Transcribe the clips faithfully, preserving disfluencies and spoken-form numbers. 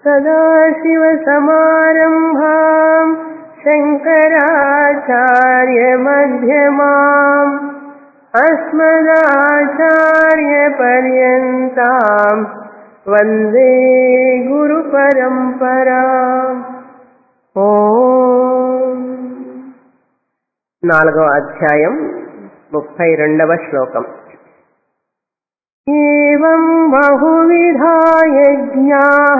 सदाशिवसमारम्भाम् शङ्कराचार्यमध्यमाम् अस्मदाचार्यपर्यन्ताम् वन्दे गुरुपरम्पराम्। ఓం. నాలుగవ అధ్యాయం ముప్పై రెండవ శ్లోకం. ఏవం బహువిధా యజ్ఞాః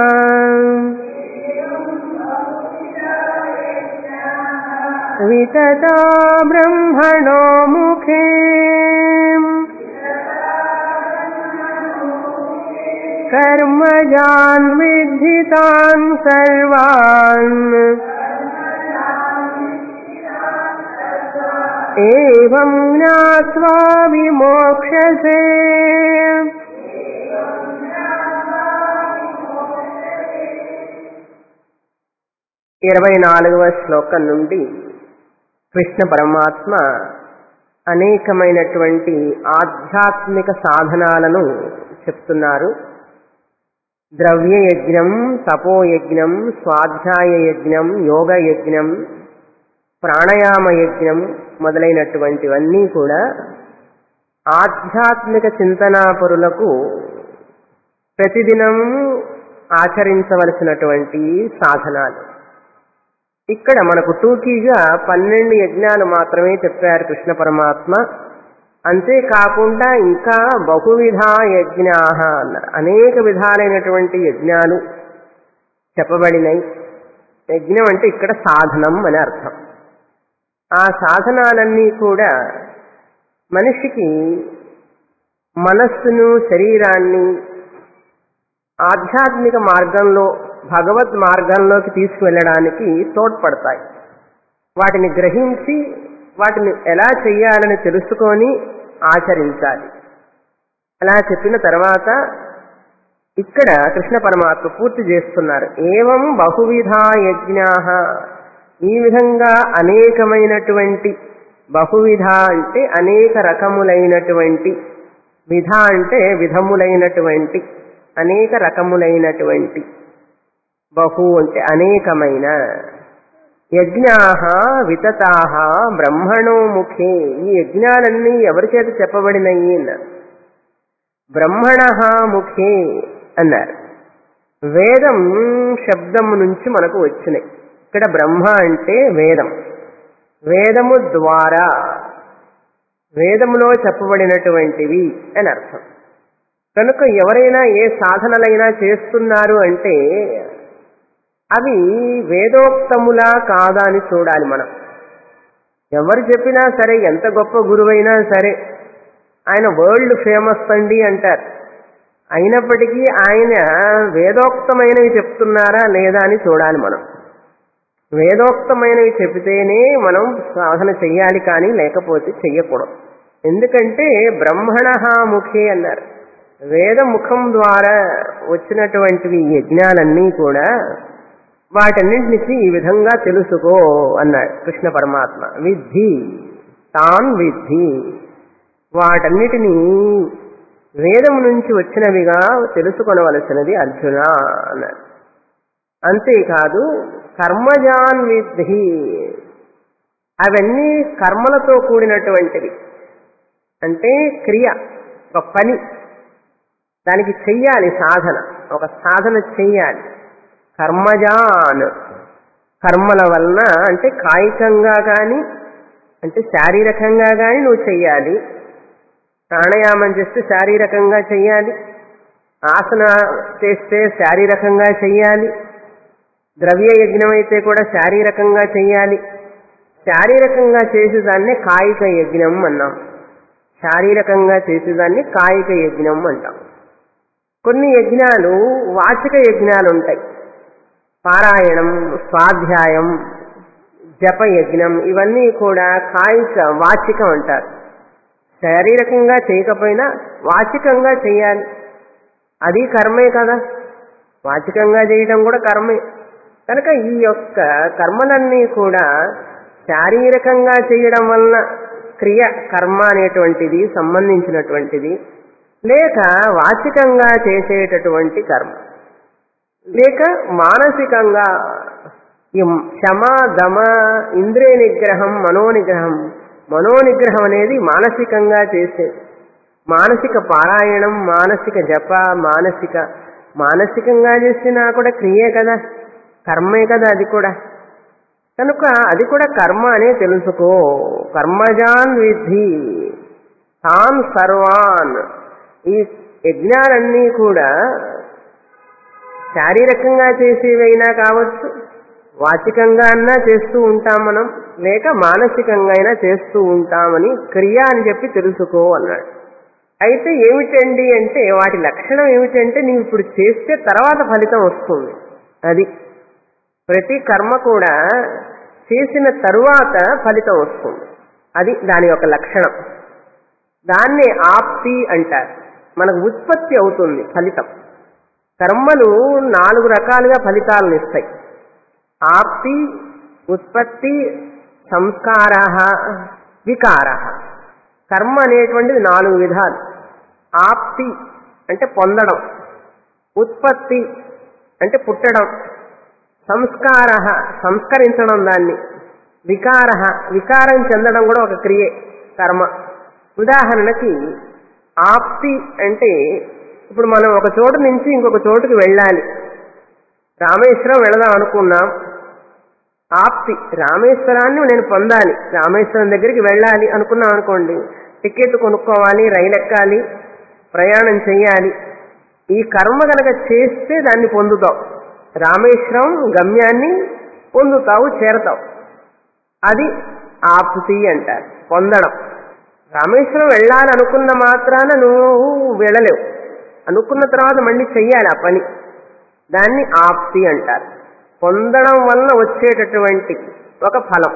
వితతా బ్రహ్మణో ముఖే కర్మజాన్ విద్ధి తాన్ సర్వాన్ ఏవం జ్ఞాత్వా విమోక్షసే. ఇరవై నాలుగవ శ్లోకం నుండి కృష్ణ పరమాత్మ అనేకమైనటువంటి ఆధ్యాత్మిక సాధనాలను చెప్తున్నారు. ద్రవ్యయజ్ఞం, తపోయజ్ఞం, స్వాధ్యాయ యజ్ఞం, యోగ యజ్ఞం, ప్రాణాయామ యజ్ఞం మొదలైనటువంటివన్నీ కూడా ఆధ్యాత్మిక చింతనాపరులకు ప్రతిదినం ఆచరించవలసినటువంటి సాధనాలు. ఇక్కడ మనకు టూకీగా పన్నెండు యజ్ఞాలు మాత్రమే చెప్పారు కృష్ణ పరమాత్మ. అంతేకాకుండా ఇంకా బహువిధా యజ్ఞాః అన్నారు. అనేక విధాలైనటువంటి యజ్ఞాలు చెప్పబడినాయి. యజ్ఞం అంటే ఇక్కడ సాధనం అని అర్థం. ఆ సాధనాలన్నీ కూడా మనిషికి మనస్సును, శరీరాన్ని ఆధ్యాత్మిక మార్గంలో, భగవద్ మార్గంలోకి తీసుకువెళ్ళడానికి తోడ్పడతాయి. వాటిని గ్రహించి వాటిని ఎలా చెయ్యాలని తెలుసుకొని ఆచరించాలి. అలా చెప్పిన తర్వాత ఇక్కడ కృష్ణ పరమాత్మ పూర్తి చేస్తున్నారు. ఏవం బహువిధా యజ్ఞాః, ఈ విధంగా అనేకమైనటువంటి, బహువిధ అంటే అనేక రకములైనటువంటి, విధ అంటే విధములైనటువంటి, అనేక రకములైనటువంటి, బహు అంటే అనేకమైన, యజ్ఞాః వితతాః బ్రహ్మణో ముఖే. ఈ యజ్ఞాలన్నీ ఎవరి చేత చెప్పబడినయి అన్నారు. బ్రహ్మణః ముఖే అన్నారు. వేదం శబ్దము నుంచి మనకు వచ్చినాయి. ఇక్కడ బ్రహ్మ అంటే వేదం, వేదము ద్వారా, వేదములో చెప్పబడినటువంటివి అని అర్థం. కనుక ఎవరైనా ఏ సాధనలైనా చేస్తున్నారు అంటే అవి వేదోక్తములా కాదా అని చూడాలి మనం. ఎవరు చెప్పినా సరే, ఎంత గొప్ప గురువైనా సరే, ఆయన వరల్డ్ ఫేమస్ అండి అంటారు. అయినప్పటికీ ఆయన వేదోక్తమైనవి చెప్తున్నారా లేదా అని చూడాలి మనం. వేదోక్తమైనవి చెబితేనే మనం సాధన చెయ్యాలి, కానీ లేకపోతే చెయ్యకూడదు. ఎందుకంటే బ్రహ్మణః ముఖే అన్నారు. వేద ముఖం ద్వారా వచ్చినటువంటివి యజ్ఞాలన్నీ కూడా వాటన్నింటినీ ఈ విధంగా తెలుసుకో అన్నాడు కృష్ణ పరమాత్మ. విద్ధి తాన్ విద్ధి, వాటన్నిటినీ వేదము నుంచి వచ్చినవిగా తెలుసుకొనవలసినది అర్జున అన్నాడు. అంతేకాదు కర్మజాన్ విద్ధి, అవన్నీ కర్మలతో కూడినటువంటివి. అంటే క్రియ, ఒక పని, దానికి చెయ్యాలి సాధన, ఒక సాధన చెయ్యాలి. కర్మజాన్, కర్మల వలన అంటే కాయికంగా కానీ, అంటే శారీరకంగా కానీ నువ్వు చెయ్యాలి. ప్రాణాయామం చేస్తే శారీరకంగా చెయ్యాలి, ఆసన చేస్తే శారీరకంగా చెయ్యాలి, ద్రవ్య యజ్ఞం అయితే కూడా శారీరకంగా చెయ్యాలి. శారీరకంగా చేసేదాన్నే కాయిక యజ్ఞం అన్నాం. శారీరకంగా చేసేదాన్ని కాయిక యజ్ఞం అంటాం. కొన్ని యజ్ఞాలు వాచిక యజ్ఞాలు ఉంటాయి. పారాయణం, స్వాధ్యాయం, జప యజ్ఞం, ఇవన్నీ కూడా కాయిక వాచికం అంటారు. శారీరకంగా చేయకపోయినా వాచికంగా చేయాలి, అది కర్మే కదా. వాచికంగా చేయడం కూడా కర్మే. కనుక ఈ యొక్క కర్మలన్నీ కూడా శారీరకంగా చేయడం వలన క్రియ కర్మ అనేటువంటిది సంబంధించినటువంటిది, లేక వాచికంగా చేసేటటువంటి కర్మ, లేక మానసికంగా ఈ శమ దమ ఇంద్రియ నిగ్రహం మనోనిగ్రహం మనోనిగ్రహం అనేది మానసికంగా చేసేది. మానసిక పారాయణం, మానసిక జప, మానసిక మానసికంగా చేసినా కూడా క్రియే కదా, కర్మే కదా అది కూడా. కనుక అది కూడా కర్మ అనే తెలుసుకో. కర్మజాన్ విద్ధి తాన్ సర్వాన్. ఈ యజ్ఞాలన్నీ కూడా శారీరకంగా చేసేవైనా కావచ్చు, వాచికంగా అన్నా చేస్తూ ఉంటాం మనం, లేక మానసికంగా అయినా చేస్తూ ఉంటామని క్రియ అని చెప్పి తెలుసుకో అన్నాడు. అయితే ఏమిటండి అంటే వాటి లక్షణం ఏమిటంటే నీవు ఇప్పుడు చేస్తే తర్వాత ఫలితం వస్తుంది. అది ప్రతి కర్మ కూడా చేసిన తరువాత ఫలితం వస్తుంది. అది దాని యొక్క లక్షణం. దాన్నే ఆప్తి అంటారు. మనకు ఉత్పత్తి అవుతుంది ఫలితం. కర్మలు నాలుగు రకాలుగా ఫలితాలను ఇస్తాయి. ఆప్తి, ఉత్పత్తి, సంస్కార, వికార. కర్మ అనేటువంటిది నాలుగు విధాలు. ఆప్తి అంటే పొందడం, ఉత్పత్తి అంటే పుట్టడం, సంస్కార సంస్కరించడం దాన్ని, వికార వికారం చెందడం కూడా ఒక క్రియే కర్మ. ఉదాహరణకి ఆప్తి అంటే ఇప్పుడు మనం ఒక చోటు నుంచి ఇంకొక చోటుకి వెళ్ళాలి. రామేశ్వరం వెళదాం అనుకున్నాం. ఆప్తి రామేశ్వరాన్ని నేను పొందాలి, రామేశ్వరం దగ్గరికి వెళ్ళాలి అనుకున్నాం అనుకోండి. టికెట్ కొనుక్కోవాలి, రైలు ఎక్కాలి, ప్రయాణం చెయ్యాలి. ఈ కర్మ కనుక చేస్తే దాన్ని పొందుతావు. రామేశ్వరం గమ్యాన్ని పొందుతావు, చేరతావు. అది ఆప్తి అంటారు, పొందడం. రామేశ్వరం వెళ్ళాలి అనుకున్న మాత్రాన నువ్వు వెళ్ళలేవు. అనుకున్న తర్వాత మళ్ళీ చెయ్యాలి ఆ పని. దాన్ని ఆప్తి అంటారు. పొందడం వల్ల వచ్చేటటువంటి ఒక ఫలం,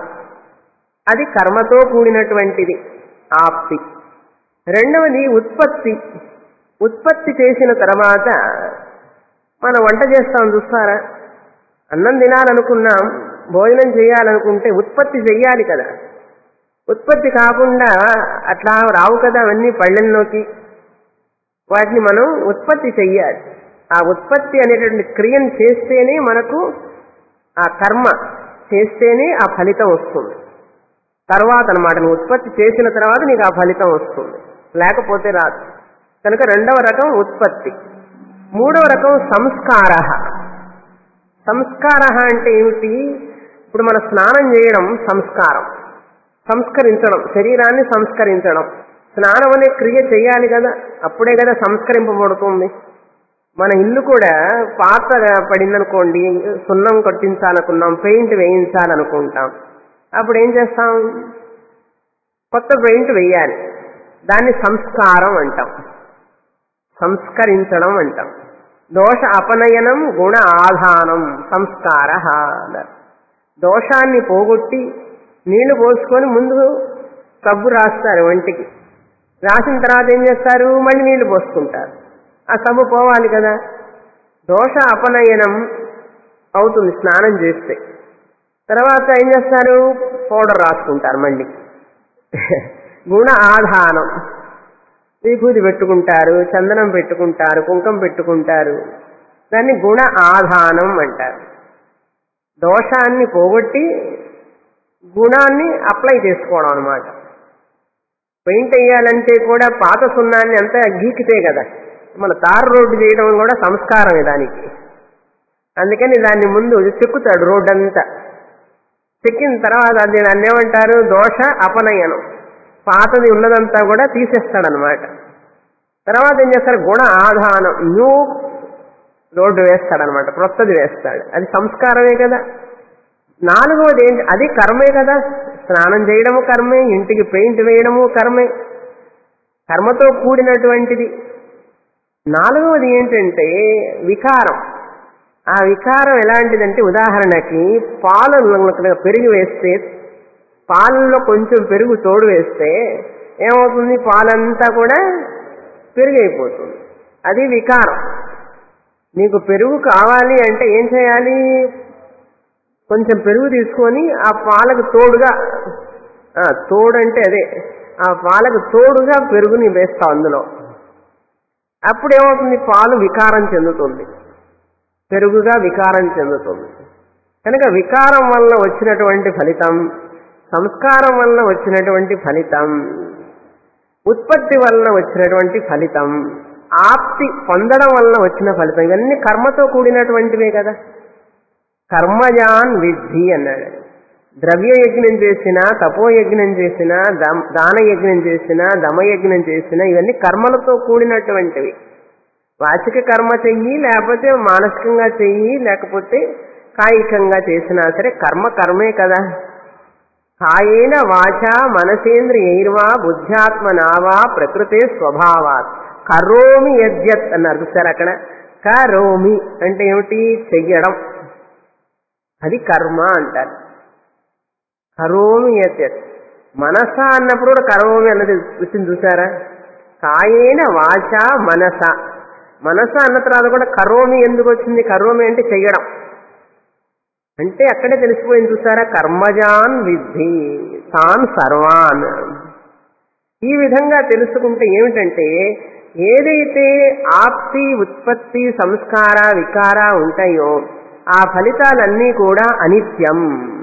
అది కర్మతో కూడినటువంటిది ఆప్తి. రెండవది ఉత్పత్తి. ఉత్పత్తి చేసిన తర్వాత మనం వంట చేస్తాం చూస్తారా, అన్నం తినాలనుకున్నాం, భోజనం చేయాలనుకుంటే ఉత్పత్తి చెయ్యాలి కదా. ఉత్పత్తి కాకుండా అట్లా రావు కదా అవన్నీ పళ్ళెల్లోకి. వాటిని మనం ఉత్పత్తి చెయ్యాలి. ఆ ఉత్పత్తి అనేటువంటి క్రియను చేస్తేనే మనకు ఆ కర్మ చేస్తేనే ఆ ఫలితం వస్తుంది. తర్వాత అన్నమాట, నువ్వు ఉత్పత్తి చేసిన తర్వాత నీకు ఆ ఫలితం వస్తుంది, లేకపోతే రాదు. కనుక రెండవ రకం ఉత్పత్తి. మూడవ రకం సంస్కార. సంస్కార అంటే ఏమిటి? ఇప్పుడు మన స్నానం చేయడం సంస్కారం, సంస్కరించడం, శరీరాన్ని సంస్కరించడం. స్నానం అనే క్రియ చేయాలి కదా, అప్పుడే కదా సంస్కరింపబడుతుంది. మన ఇల్లు కూడా పాత పడిందనుకోండి, సున్నం కొట్టించాలనుకున్నాం, పెయింట్ వేయించాలనుకుంటాం. అప్పుడు ఏం చేస్తాం? కొత్త పెయింట్ వేయాలి. దాన్ని సంస్కారం అంటాం, సంస్కరించడం అంటాం. దోష అపనయనం గుణ ఆధానం సంస్కార. దోషాన్ని పోగొట్టి నీళ్లు పోసుకొని ముందు సబ్బు రాస్తారు వంటికి, రాసిన తర్వాత ఏం చేస్తారు? మళ్ళీ నీళ్లు పోసుకుంటారు. ఆ సబ్బు పోవాలి కదా. దోష అపనయనం అవుతుంది స్నానం చేస్తే. తర్వాత ఏం చేస్తారు? పౌడర్ రాసుకుంటారు మళ్ళీ. గుణ ఆధానం, విభూతి పెట్టుకుంటారు, చందనం పెట్టుకుంటారు, కుంకం పెట్టుకుంటారు. దాన్ని గుణ ఆధానం అంటారు. దోషాన్ని పోగొట్టి గుణాన్ని అప్లై చేసుకోవడం అన్నమాట. పెయింట్ వేయాలంటే కూడా పాత సున్నాన్ని అంతా గీకితే కదా. మన తారు రోడ్డు చేయడం కూడా సంస్కారమే దానికి. అందుకని దాన్ని ముందు చెక్కుతాడు రోడ్డు అంతా. చెక్కిన తర్వాత అది దాన్ని ఏమంటారు? దోష అపనయనం. పాతది ఉన్నదంతా కూడా తీసేస్తాడనమాట. తర్వాత ఏం చేస్తారు? గుణ ఆధానం, న్యూ రోడ్డు వేస్తాడనమాట, క్రొత్తది వేస్తాడు. అది సంస్కారమే కదా. నాలుగవది ఏంటి? అది కర్మే కదా. స్నానం చేయడము కర్మే, ఇంటికి పెయింట్ వేయడము కర్మే, కర్మతో కూడినటువంటిది. నాలుగవది ఏంటంటే వికారం. ఆ వికారం ఎలాంటిదంటే, ఉదాహరణకి పాలను పెరుగు వేస్తే, పాలల్లో కొంచెం పెరుగు తోడు వేస్తే ఏమవుతుంది? పాలంతా కూడా పెరుగు అయిపోతుంది. అది వికారం. నీకు పెరుగు కావాలి అంటే ఏం చేయాలి? కొంచెం పెరుగు తీసుకొని ఆ పాలకు తోడుగా, తోడు అంటే అదే, ఆ పాలకు తోడుగా పెరుగుని వేస్తావు అందులో. అప్పుడు ఏమవుతుంది? పాలు వికారం చెందుతుంది. పెరుగుగా వికారం చెందుతుంది. కనుక వికారం వల్ల వచ్చినటువంటి ఫలితం, సంస్కారం వల్ల వచ్చినటువంటి ఫలితం, ఉత్పత్తి వలన వచ్చినటువంటి ఫలితం, ఆప్తి పొందడం వలన వచ్చిన ఫలితం, ఇవన్నీ కర్మతో కూడినటువంటివే కదా. కర్మజాన్ విద్ధి అన్నాడు. ద్రవ్య యజ్ఞం చేసినా, తపోయజ్ఞం చేసినా, దాన యజ్ఞం చేసినా, దమయజ్ఞం చేసినా ఇవన్నీ కర్మలతో కూడినటువంటివి. వాచిక కర్మ చెయ్యి, లేకపోతే మానసికంగా చెయ్యి, లేకపోతే కాయికంగా చేసినా సరే కర్మ కర్మే కదా. కాయేన వాచ మనసేంద్రియైర్వా బుద్ధ్యాత్మనావా ప్రకృతే స్వభావాత్ కరోమి యద్యత్ అన్నారు చూసారు. అక్కడ కరోమి అంటే ఏమిటి? చెయ్యడం, అది కర్మ అంటారు. కరోమి యద్యత్ మనస అన్నప్పుడు కూడా కరోమి అన్నది వచ్చింది చూసారా. కాయేన వాచ మనస, మనస అన్న తర్వాత కూడా కరోమి ఎందుకు వచ్చింది? కరోమి అంటే చెయ్యడం అంటే అక్కడే తెలిసిపోయింది చూసారా. కర్మజాన్ విద్ధి తాన్ సర్వాన్. ఈ విధంగా తెలుసుకుంటే ఏమిటంటే, ఏదైతే ఆప్తి, ఉత్పత్తి, సంస్కార, వికార ఉంటాయో ఆ ఫలితాలన్నీ కూడా అనిత్యం.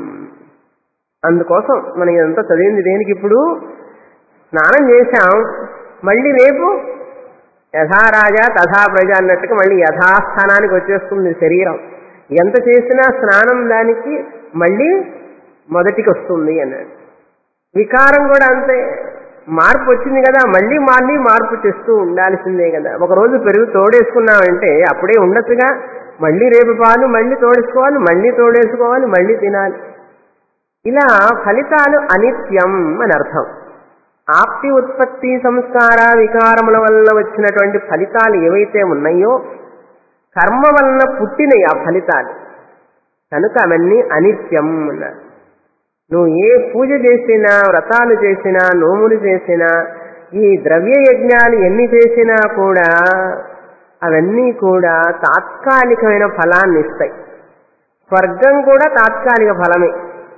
అందుకోసం మనం ఇదంతా చదివింది దేనికి? ఇప్పుడు స్నానం చేశాం, మళ్ళీ రేపు యథారాజా తథా ప్రజ అన్నట్టుగా మళ్ళీ యథాస్థానానికి వచ్చేస్తుంది శరీరం. ఎంత చేసినా స్నానం దానికి మళ్ళీ మొదటికి వస్తుంది అన్నాడు. వికారం కూడా అంతే, మార్పు వచ్చింది కదా, మళ్ళీ మళ్ళీ మార్పు చేస్తూ ఉండాల్సిందే కదా. ఒకరోజు పెరుగు తోడేసుకున్నామంటే అప్పుడే ఉండొచ్చుగా, మళ్ళీ రేపు పాలు మళ్ళీ తోడేసుకోవాలి, మళ్ళీ తోడేసుకోవాలి, మళ్ళీ తినాలి. ఇలా ఫలితాలు అనిత్యం అని అర్థం. ఆప్తి, ఉత్పత్తి, సంస్కార, వికారముల వల్ల వచ్చినటువంటి ఫలితాలు ఏవైతే ఉన్నాయో కర్మ వలన పుట్టినవి ఆ ఫలితాలు, కనుక అవన్నీ అనిత్యం అన్నారు. నువ్వు ఏ పూజ చేసినా, వ్రతాలు చేసినా, నోములు చేసినా, ఈ ద్రవ్య యజ్ఞాలు ఎన్ని చేసినా కూడా అవన్నీ కూడా తాత్కాలికమైన ఫలాన్ని ఇస్తాయి. స్వర్గం కూడా తాత్కాలిక ఫలమే,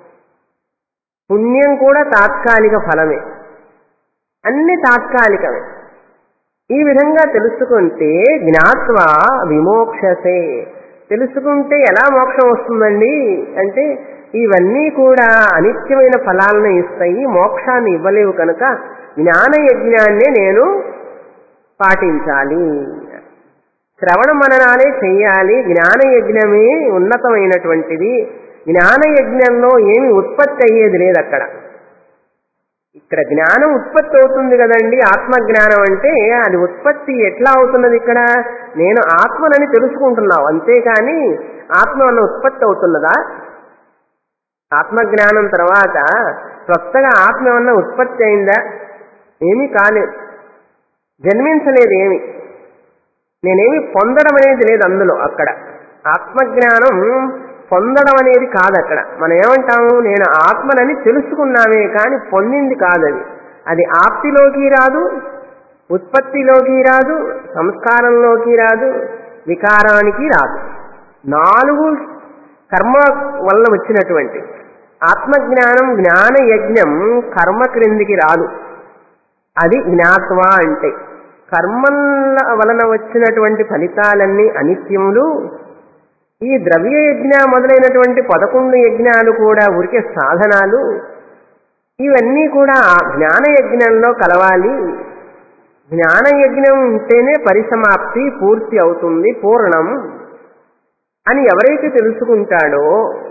పుణ్యం కూడా తాత్కాలిక ఫలమే, అన్ని తాత్కాలికమే. ఈ విధంగా తెలుసుకుంటే జ్ఞాత్వా విమోక్షసే. తెలుసుకుంటే ఎలా మోక్షం వస్తుందండి అంటే, ఇవన్నీ కూడా అనిత్యమైన ఫలాలను ఇస్తాయి, మోక్షాన్ని ఇవ్వలేవు, కనుక జ్ఞాన యజ్ఞాన్నే నేను పాటించాలి, శ్రవణ మననాలే చెయ్యాలి. జ్ఞాన యజ్ఞమే ఉన్నతమైనటువంటిది. జ్ఞాన యజ్ఞంలో ఏమి ఉత్పత్తి అయ్యేది లేదు అక్కడ. ఇక్కడ జ్ఞానం ఉత్పత్తి అవుతుంది కదండి. ఆత్మజ్ఞానం అంటే అది ఉత్పత్తి ఎట్లా అవుతున్నది? ఇక్కడ నేను ఆత్మనని తెలుసుకుంటున్నావు, అంతేకాని ఆత్మ అన్న ఉత్పత్తి అవుతున్నదా? ఆత్మజ్ఞానం తర్వాత కొత్తగా ఆత్మ అన్న ఉత్పత్తి అయిందా? ఏమీ కాలేదు, జన్మించలేదు ఏమి, నేనేమి పొందడం అనేది లేదు అందులో. అక్కడ ఆత్మజ్ఞానం పొందడం అనేది కాదు. అక్కడ మనం ఏమంటాము? నేను ఆత్మనని తెలుసుకున్నామే కానీ పొందింది కాదు. అది అది ఆప్తిలోకి రాదు, ఉత్పత్తిలోకి రాదు, సంస్కారంలోకి రాదు, వికారానికి రాదు. నాలుగు కర్మ వల్ల వచ్చినటువంటి ఆత్మజ్ఞానం, జ్ఞాన యజ్ఞం కర్మ క్రిందికి రాదు. అది జ్ఞాత్వ అంటే. కర్మల వలన వచ్చినటువంటి ఫలితాలన్నీ అనిత్యములు. ఈ ద్రవ్య యజ్ఞ మొదలైనటువంటి పదకొండు యజ్ఞాలు కూడా ఊరికే సాధనాలు. ఇవన్నీ కూడా జ్ఞాన యజ్ఞంలో కలవాలి. జ్ఞాన యజ్ఞం ఉంటేనే పరిసమాప్తి పూర్తి అవుతుంది, పూర్ణం అని ఎవరైతే తెలుసుకుంటాడో,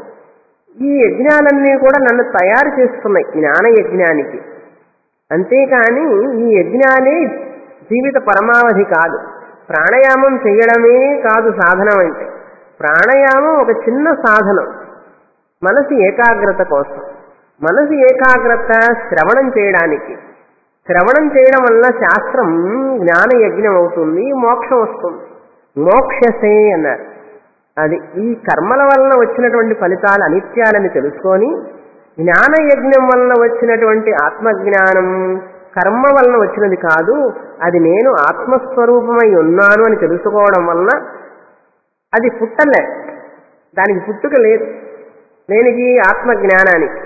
ఈ యజ్ఞాలన్నీ కూడా నన్ను తయారు చేస్తున్నాయి జ్ఞాన యజ్ఞానికి. అంతేకాని ఈ యజ్ఞాలే జీవిత పరమావధి కాదు. ప్రాణాయామం చేయడమే కాదు సాధనం అంటే. ప్రాణాయామం ఒక చిన్న సాధనం మనసు ఏకాగ్రత కోసం. మనసు ఏకాగ్రత శ్రవణం చేయడానికి. శ్రవణం చేయడం వల్ల శాస్త్రం జ్ఞాన యజ్ఞం అవుతుంది, మోక్షం వస్తుంది. మోక్షసే అన్నారు. అది ఈ కర్మల వలన వచ్చినటువంటి ఫలితాలు అనిత్యాలని తెలుసుకొని, జ్ఞాన యజ్ఞం వలన వచ్చినటువంటి ఆత్మజ్ఞానం కర్మ వలన వచ్చినది కాదు, అది నేను ఆత్మస్వరూపమై ఉన్నాను అని తెలుసుకోవడం వలన అది పుట్టలే, దానికి పుట్టుక లేదు. దేనికి? ఆత్మజ్ఞానానికి.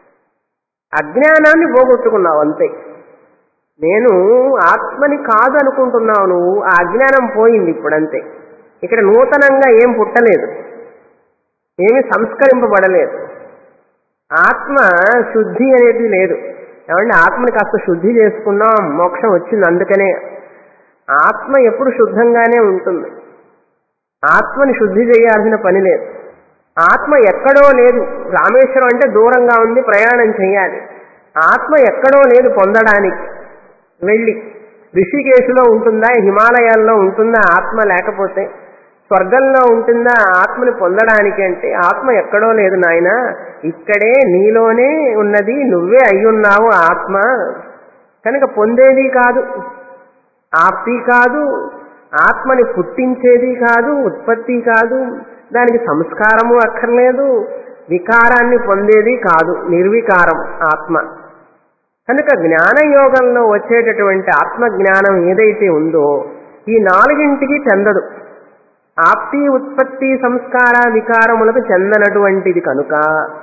అజ్ఞానాన్ని పోగొట్టుకున్నావు అంతే. నేను ఆత్మని కాదు అనుకుంటున్నావు నువ్వు, ఆ అజ్ఞానం పోయింది ఇప్పుడు అంతే. ఇక్కడ నూతనంగా ఏం పుట్టలేదు, ఏమి సంస్కరింపబడలేదు. ఆత్మ శుద్ధి అనేది లేదు. ఏమంటే ఆత్మని కాస్త శుద్ధి చేసుకున్నాం, మోక్షం వచ్చింది. అందుకనే ఆత్మ ఎప్పుడు శుద్ధంగానే ఉంటుంది. ఆత్మని శుద్ధి చేయాల్సిన పని లేదు. ఆత్మ ఎక్కడో లేదు. రామేశ్వరం అంటే దూరంగా ఉంది, ప్రయాణం చేయాలి. ఆత్మ ఎక్కడో లేదు పొందడానికి. వెళ్ళి ఋషికేశులో ఉంటుందా, హిమాలయాల్లో ఉంటుందా ఆత్మ? లేకపోతే స్వర్గంలో ఉంటుందా ఆత్మని పొందడానికి? అంటే ఆత్మ ఎక్కడో లేదు నాయన, ఇక్కడే నీలోనే ఉన్నది, నువ్వే అయ్యున్నావు ఆత్మ. కనుక పొందేది కాదు, ఆప్తి కాదు, ఆత్మని పుట్టించేది కాదు, ఉత్పత్తి కాదు, దానికి సంస్కారము అక్కర్లేదు, వికారాన్ని పొందేది కాదు, నిర్వికారం ఆత్మ. కనుక జ్ఞానయోగంలో వచ్చేటటువంటి ఆత్మజ్ఞానం ఏదైతే ఉందో ఈ నాలుగింటికి చెందదు. ఆప్తి, ఉత్పత్తి, సంస్కార, వికారములకు చెందనటువంటిది కనుక,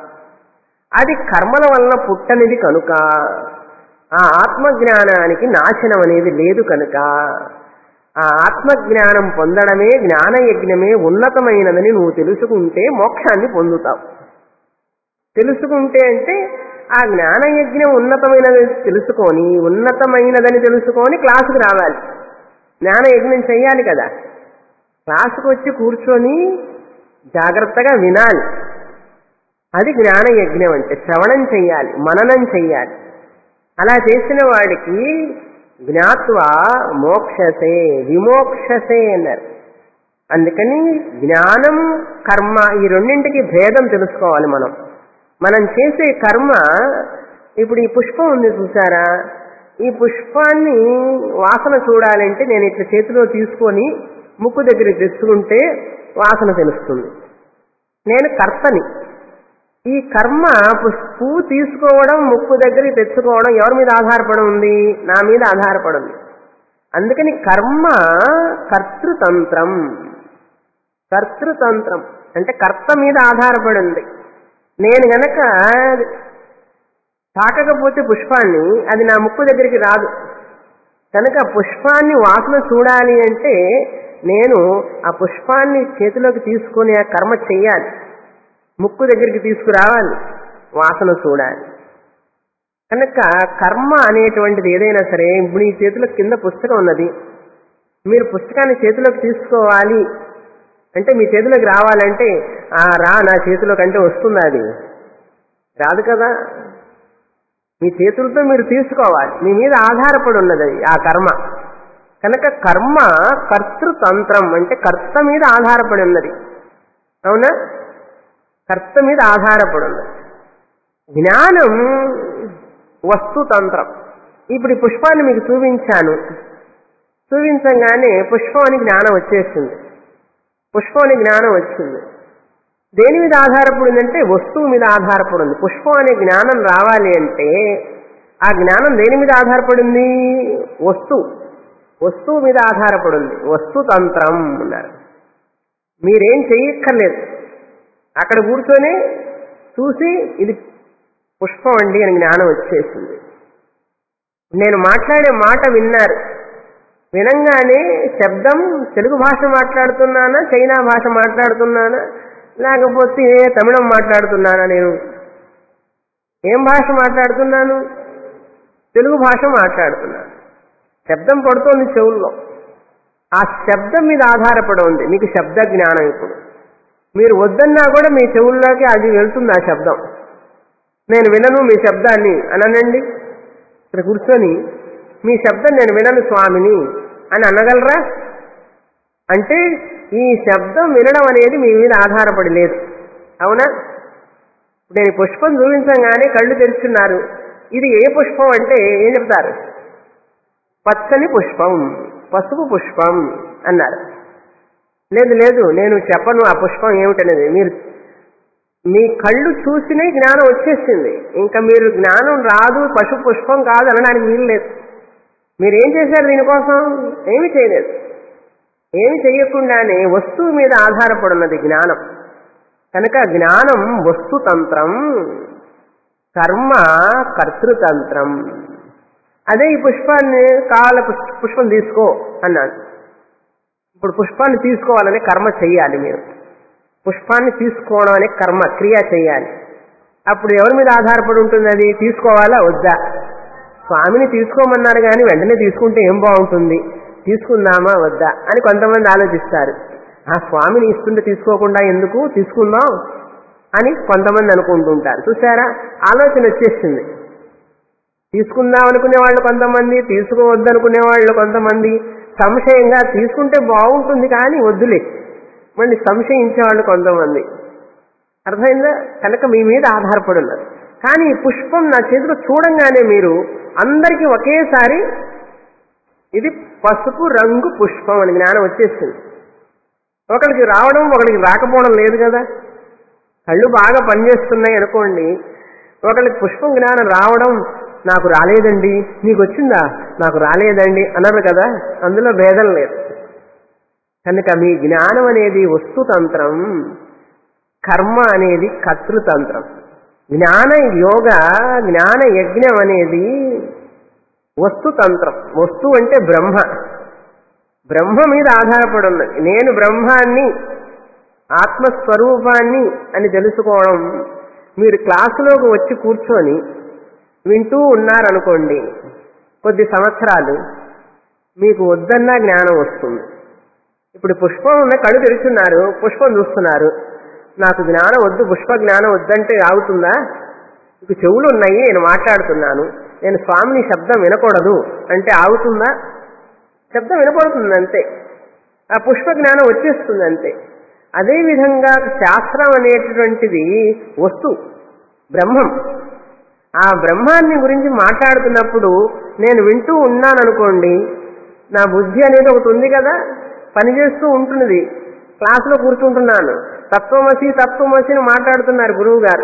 అది కర్మల వలన పుట్టనిది కనుక, ఆ ఆత్మజ్ఞానానికి నాశనం అనేది లేదు కనుక, ఆ ఆత్మజ్ఞానం పొందడమే, జ్ఞానయజ్ఞమే ఉన్నతమైనదని నువ్వు తెలుసుకుంటే మోక్షాన్ని పొందుతావు. తెలుసుకుంటే అంటే ఆ జ్ఞానయజ్ఞం ఉన్నతమైనది తెలుసుకొని, ఉన్నతమైనదని తెలుసుకొని క్లాసుకు రావాలి. జ్ఞానయజ్ఞం చెయ్యాలి కదా. క్లాసుకు వచ్చి కూర్చొని జాగ్రత్తగా వినాలి. అది జ్ఞానయజ్ఞం అంటే. శ్రవణం చెయ్యాలి, మననం చెయ్యాలి. అలా చేసిన వాడికి జ్ఞాత్వా మోక్షసే విమోక్షసే అన్నారు. అందుకని జ్ఞానం, కర్మ ఈ రెండింటికి భేదం తెలుసుకోవాలి మనం. మనం చేసే కర్మ, ఇప్పుడు ఈ పుష్పం ఉంది చూసారా, ఈ పుష్పాన్ని వాసన చూడాలంటే నేను ఇట్లా చేతిలో తీసుకొని ముక్కు దగ్గరికి తెచ్చుకుంటే వాసన తెలుస్తుంది. నేను కర్తని. ఈ కర్మ పువ్వు తీసుకోవడం, ముక్కు దగ్గరికి తెచ్చుకోవడం ఎవరి మీద ఆధారపడి ఉంది? నా మీద ఆధారపడి ఉంది. అందుకని కర్మ కర్తృతంత్రం. కర్తృతంత్రం అంటే కర్త మీద ఆధారపడి ఉంది. నేను గనక తాకకపోతే పుష్పాన్ని, అది నా ముక్కు దగ్గరికి రాదు. కనుక పుష్పాన్ని వాసన చూడాలి అంటే నేను ఆ పుష్పాన్ని చేతిలోకి తీసుకొని ఆ కర్మ చెయ్యాలి, ముక్కు దగ్గరికి తీసుకురావాలి, వాసన చూడాలి. కనుక కర్మ అనేటువంటిది ఏదైనా సరే, ఇప్పుడు ఈ చేతిలో కింద పుస్తకం ఉన్నది, మీరు పుస్తకాన్ని చేతిలోకి తీసుకోవాలి అంటే, మీ చేతిలోకి రావాలంటే ఆ రా నా చేతిలోకి అంటే వస్తుందా? అది రాదు కదా. మీ చేతులతో మీరు తీసుకోవాలి, మీ మీద ఆధారపడి ఉన్నది ఆ కర్మ. కనుక కర్మ కర్తృతంత్రం అంటే కర్త మీద ఆధారపడి ఉన్నది. అవునా? కర్త మీద ఆధారపడి ఉన్నది. జ్ఞానం వస్తుతంత్రం. ఇప్పుడు ఈ పుష్పాన్ని మీకు చూపించాను, చూపించగానే పుష్పం అని జ్ఞానం వచ్చేసింది. పుష్పం అని జ్ఞానం వచ్చింది. దేని మీద ఆధారపడిందంటే వస్తువు మీద ఆధారపడింది. పుష్పం అనే జ్ఞానం రావాలి అంటే ఆ జ్ఞానం దేని మీద ఆధారపడింది? వస్తువు. వస్తువు మీద ఆధారపడింది. వస్తుతంత్రం అన్నారు. మీరేం చెయ్యక్కర్లేదు, అక్కడ కూర్చొని చూసి ఇది పుష్పం అండి అని జ్ఞానం వచ్చేసింది. నేను మాట్లాడే మాట విన్నారు, వినంగానే శబ్దం తెలుగు భాష మాట్లాడుతున్నానా, చైనా భాష మాట్లాడుతున్నానా, లేకపోతే తమిళం మాట్లాడుతున్నానా? నేను ఏం భాష మాట్లాడుతున్నాను? తెలుగు భాష మాట్లాడుతున్నాను. శబ్దం పడుతోంది చెవుల్లో. ఆ శబ్దం మీద ఆధారపడి ఉంది మీకు శబ్ద జ్ఞానం. ఇప్పుడు మీరు వద్దన్నా కూడా మీ చెవుల్లోకి అది వెళ్తుంది ఆ శబ్దం. నేను వినను మీ శబ్దాన్ని అననండి. ఇక్కడ కూర్చొని మీ శబ్దం నేను వినను స్వామిని అని అనగలరా? అంటే ఈ శబ్దం వినడం అనేది మీ మీద ఆధారపడి లేదు. అవునా? నేను పుష్పం చూపించగానే కళ్ళు తెరుచున్నారు. ఇది ఏ పుష్పం అంటే ఏం చెప్తారు? పచ్చని పుష్పం, పసుపు పుష్పం అన్నారు. లేదు లేదు నేను చెప్పను ఆ పుష్పం ఏమిటనేది. మీరు మీ కళ్ళు చూసినే జ్ఞానం వచ్చేసింది. ఇంకా మీరు జ్ఞానం రాదు, పసుపు పుష్పం కాదు అనడానికి వీలు లేదు. మీరేం చేశారు దీనికోసం? ఏమి చేయలేదు. ఏమి చేయకుండానే వస్తువు మీద ఆధారపడి ఉన్నది జ్ఞానం. కనుక జ్ఞానం వస్తుతంత్రం, కర్మ కర్తృతంత్రం. అదే ఈ పుష్పాన్ని కావాల పుష్పం తీసుకో అన్నాను. ఇప్పుడు పుష్పాన్ని తీసుకోవాలనే కర్మ చెయ్యాలి. మీరు పుష్పాన్ని తీసుకోవడం అనే కర్మ క్రియ చెయ్యాలి. అప్పుడు ఎవరి మీద ఆధారపడి ఉంటుంది? అది తీసుకోవాలా వద్దా? స్వామిని తీసుకోమన్నారు కానీ వెంటనే తీసుకుంటే ఏం బాగుంటుంది, తీసుకుందామా వద్దా అని కొంతమంది ఆలోచిస్తారు. ఆ స్వామిని ఇస్తుంటే తీసుకోకుండా ఎందుకు, తీసుకుందాం అని కొంతమంది అనుకుంటుంటారు. చూసారా, ఆలోచన వచ్చేస్తుంది. తీసుకుందాం అనుకునే వాళ్ళు కొంతమంది, తీసుకోవద్దనుకునే వాళ్ళు కొంతమంది, సంశయంగా తీసుకుంటే బాగుంటుంది కానీ వద్దులే మళ్ళీ సంశయించే వాళ్ళు కొంతమంది. అర్థమైందా? కనుక మీ మీద ఆధారపడి ఉన్నారు. కానీ ఈ పుష్పం నా చేతిలో చూడంగానే మీరు అందరికీ ఒకేసారి ఇది పసుపు రంగు పుష్పం అని జ్ఞానం వచ్చేస్తుంది. ఒకరికి రావడం ఒకరికి రాకపోవడం లేదు కదా. కళ్ళు బాగా పనిచేస్తున్నాయి అనుకోండి, ఒకరికి పుష్పం జ్ఞానం రావడం, నాకు రాలేదండి, నీకు వచ్చిందా, నాకు రాలేదండి అన్నారు కదా. అందులో భేదం లేదు. కనుక మీ జ్ఞానం అనేది వస్తుతంత్రం, కర్మ అనేది కర్తృతంత్రం. జ్ఞాన యోగ జ్ఞాన యజ్ఞం అనేది వస్తుతంత్రం. వస్తువు అంటే బ్రహ్మ, బ్రహ్మ మీద ఆధారపడి ఉన్నది. నేను బ్రహ్మాన్ని, ఆత్మస్వరూపాన్ని అని తెలుసుకోవడం. మీరు క్లాసులోకి వచ్చి కూర్చొని వింటూ ఉన్నారనుకోండి, కొద్ది సంవత్సరాలు మీకు వద్దన్నా జ్ఞానం వస్తుంది. ఇప్పుడు పుష్పం ఉన్న కళ్ళు తెరుచున్నారు, పుష్పం చూస్తున్నారు, నాకు జ్ఞానం వద్దు, పుష్ప జ్ఞానం వద్దంటే ఆగుతుందా? మీకు చెవులు ఉన్నాయి, నేను మాట్లాడుతున్నాను, నేను స్వామిని శబ్దం వినకూడదు అంటే ఆగుతుందా? శబ్దం వినపడుతుంది అంతే, ఆ పుష్ప జ్ఞానం వచ్చేస్తుంది అంతే. అదేవిధంగా శాస్త్రం అనేటటువంటిది వస్తువు, బ్రహ్మం. ఆ బ్రహ్మాన్ని గురించి మాట్లాడుతున్నప్పుడు నేను వింటూ ఉన్నాననుకోండి, నా బుద్ధి అనేది ఒకటి ఉంది కదా, పనిచేస్తూ ఉంటున్నది. క్లాసులో కూర్చుంటున్నాను, తత్వమసి తత్వమసిని మాట్లాడుతున్నారు గురువు గారు,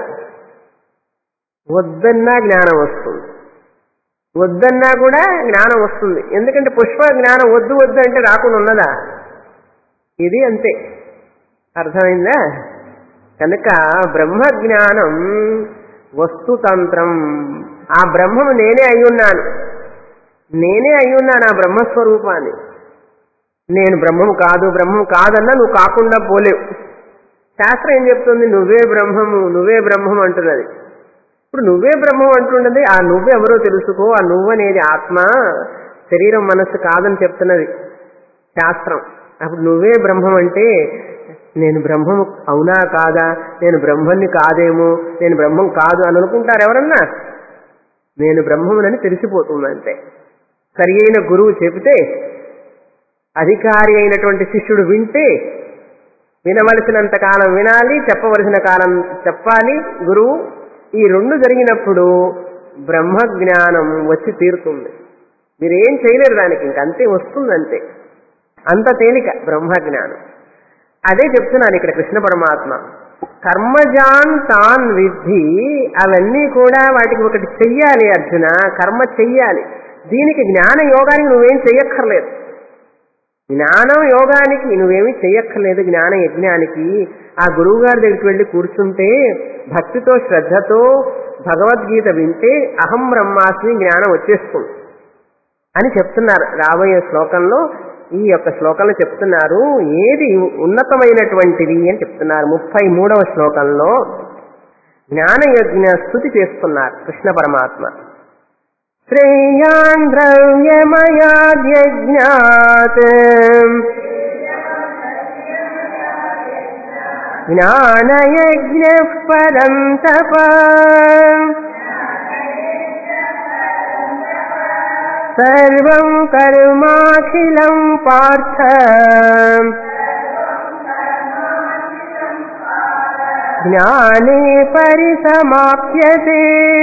వద్దన్నా జ్ఞానం వస్తుంది, వద్దన్నా కూడా జ్ఞానం వస్తుంది. ఎందుకంటే పుష్ప జ్ఞానం వద్దు వద్దు అంటే రాకుండా ఉన్నదా? ఇది అంతే. అర్థమైందా? కనుక బ్రహ్మ జ్ఞానం వస్తుతంత్రం. ఆ బ్రహ్మము నేనే అయ్యున్నాను, నేనే అయ్యున్నాను ఆ బ్రహ్మస్వరూపాన్ని. నేను బ్రహ్మము కాదు, బ్రహ్మము కాదన్నా నువ్వు కాకుండా పోలేవు. శాస్త్రం ఏం చెప్తుంది? నువ్వే బ్రహ్మము, నువ్వే బ్రహ్మం అంటున్నది. ఇప్పుడు నువ్వే బ్రహ్మం అంటున్నది, ఆ నువ్వెవరో తెలుసుకో. ఆ నువ్వు అనేది ఆత్మ, శరీరం మనస్సు కాదని చెప్తున్నది శాస్త్రం. అప్పుడు నువ్వే బ్రహ్మం అంటే నేను బ్రహ్మము అవునా కాదా, నేను బ్రహ్మన్ని కాదేమో, నేను బ్రహ్మం కాదు అని అనుకుంటారు ఎవరన్నా. నేను బ్రహ్మమునని తెలిసిపోతుంది అంతే. సరి అయిన గురువు చెబితే, అధికారి అయినటువంటి శిష్యుడు వింటే, వినవలసినంత కాలం వినాలి, చెప్పవలసిన కాలం చెప్పాలి గురువు. ఈ రెండు జరిగినప్పుడు బ్రహ్మ జ్ఞానం వచ్చి తీరుతుంది. మీరేం చేయలేరు దానికి, ఇంకంతే వస్తుందంతే. అంత తేలిక బ్రహ్మ జ్ఞానం. అదే చెప్తున్నాను ఇక్కడ కృష్ణ పరమాత్మ. కర్మజాన్ తాన్ విద్ధి, అవన్నీ కూడా వాటికి ఒకటి చెయ్యాలి అర్జున, కర్మ చెయ్యాలి. దీనికి జ్ఞాన యోగానికి నువ్వేం చెయ్యక్కర్లేదు. జ్ఞానం యోగానికి నువ్వేమీ చెయ్యక్కర్లేదు. జ్ఞాన యజ్ఞానికి ఆ గురువు గారి దగ్గరికి వెళ్ళి కూర్చుంటే, భక్తితో శ్రద్ధతో భగవద్గీత వింటే అహం బ్రహ్మాస్మి జ్ఞానం వచ్చేస్తుంది అని చెప్తున్నారు. రాబోయే శ్లోకంలో, ఈ యొక్క శ్లోకంలో చెప్తున్నారు ఏది ఉన్నతమైనటువంటిది అని చెప్తున్నారు. ముప్పై మూడవ శ్లోకంలో జ్ఞానయజ్ఞ స్తుతి చేస్తున్నారు కృష్ణ పరమాత్మ. శ్రేయాన్ ద్రవ్యమయాద్యజ్ఞాత్ జ్ఞానయజ్ఞః పరం తపః సర్వం కర్మాఖిలం పార్థ జ్ఞానే పరిసమాప్యతే.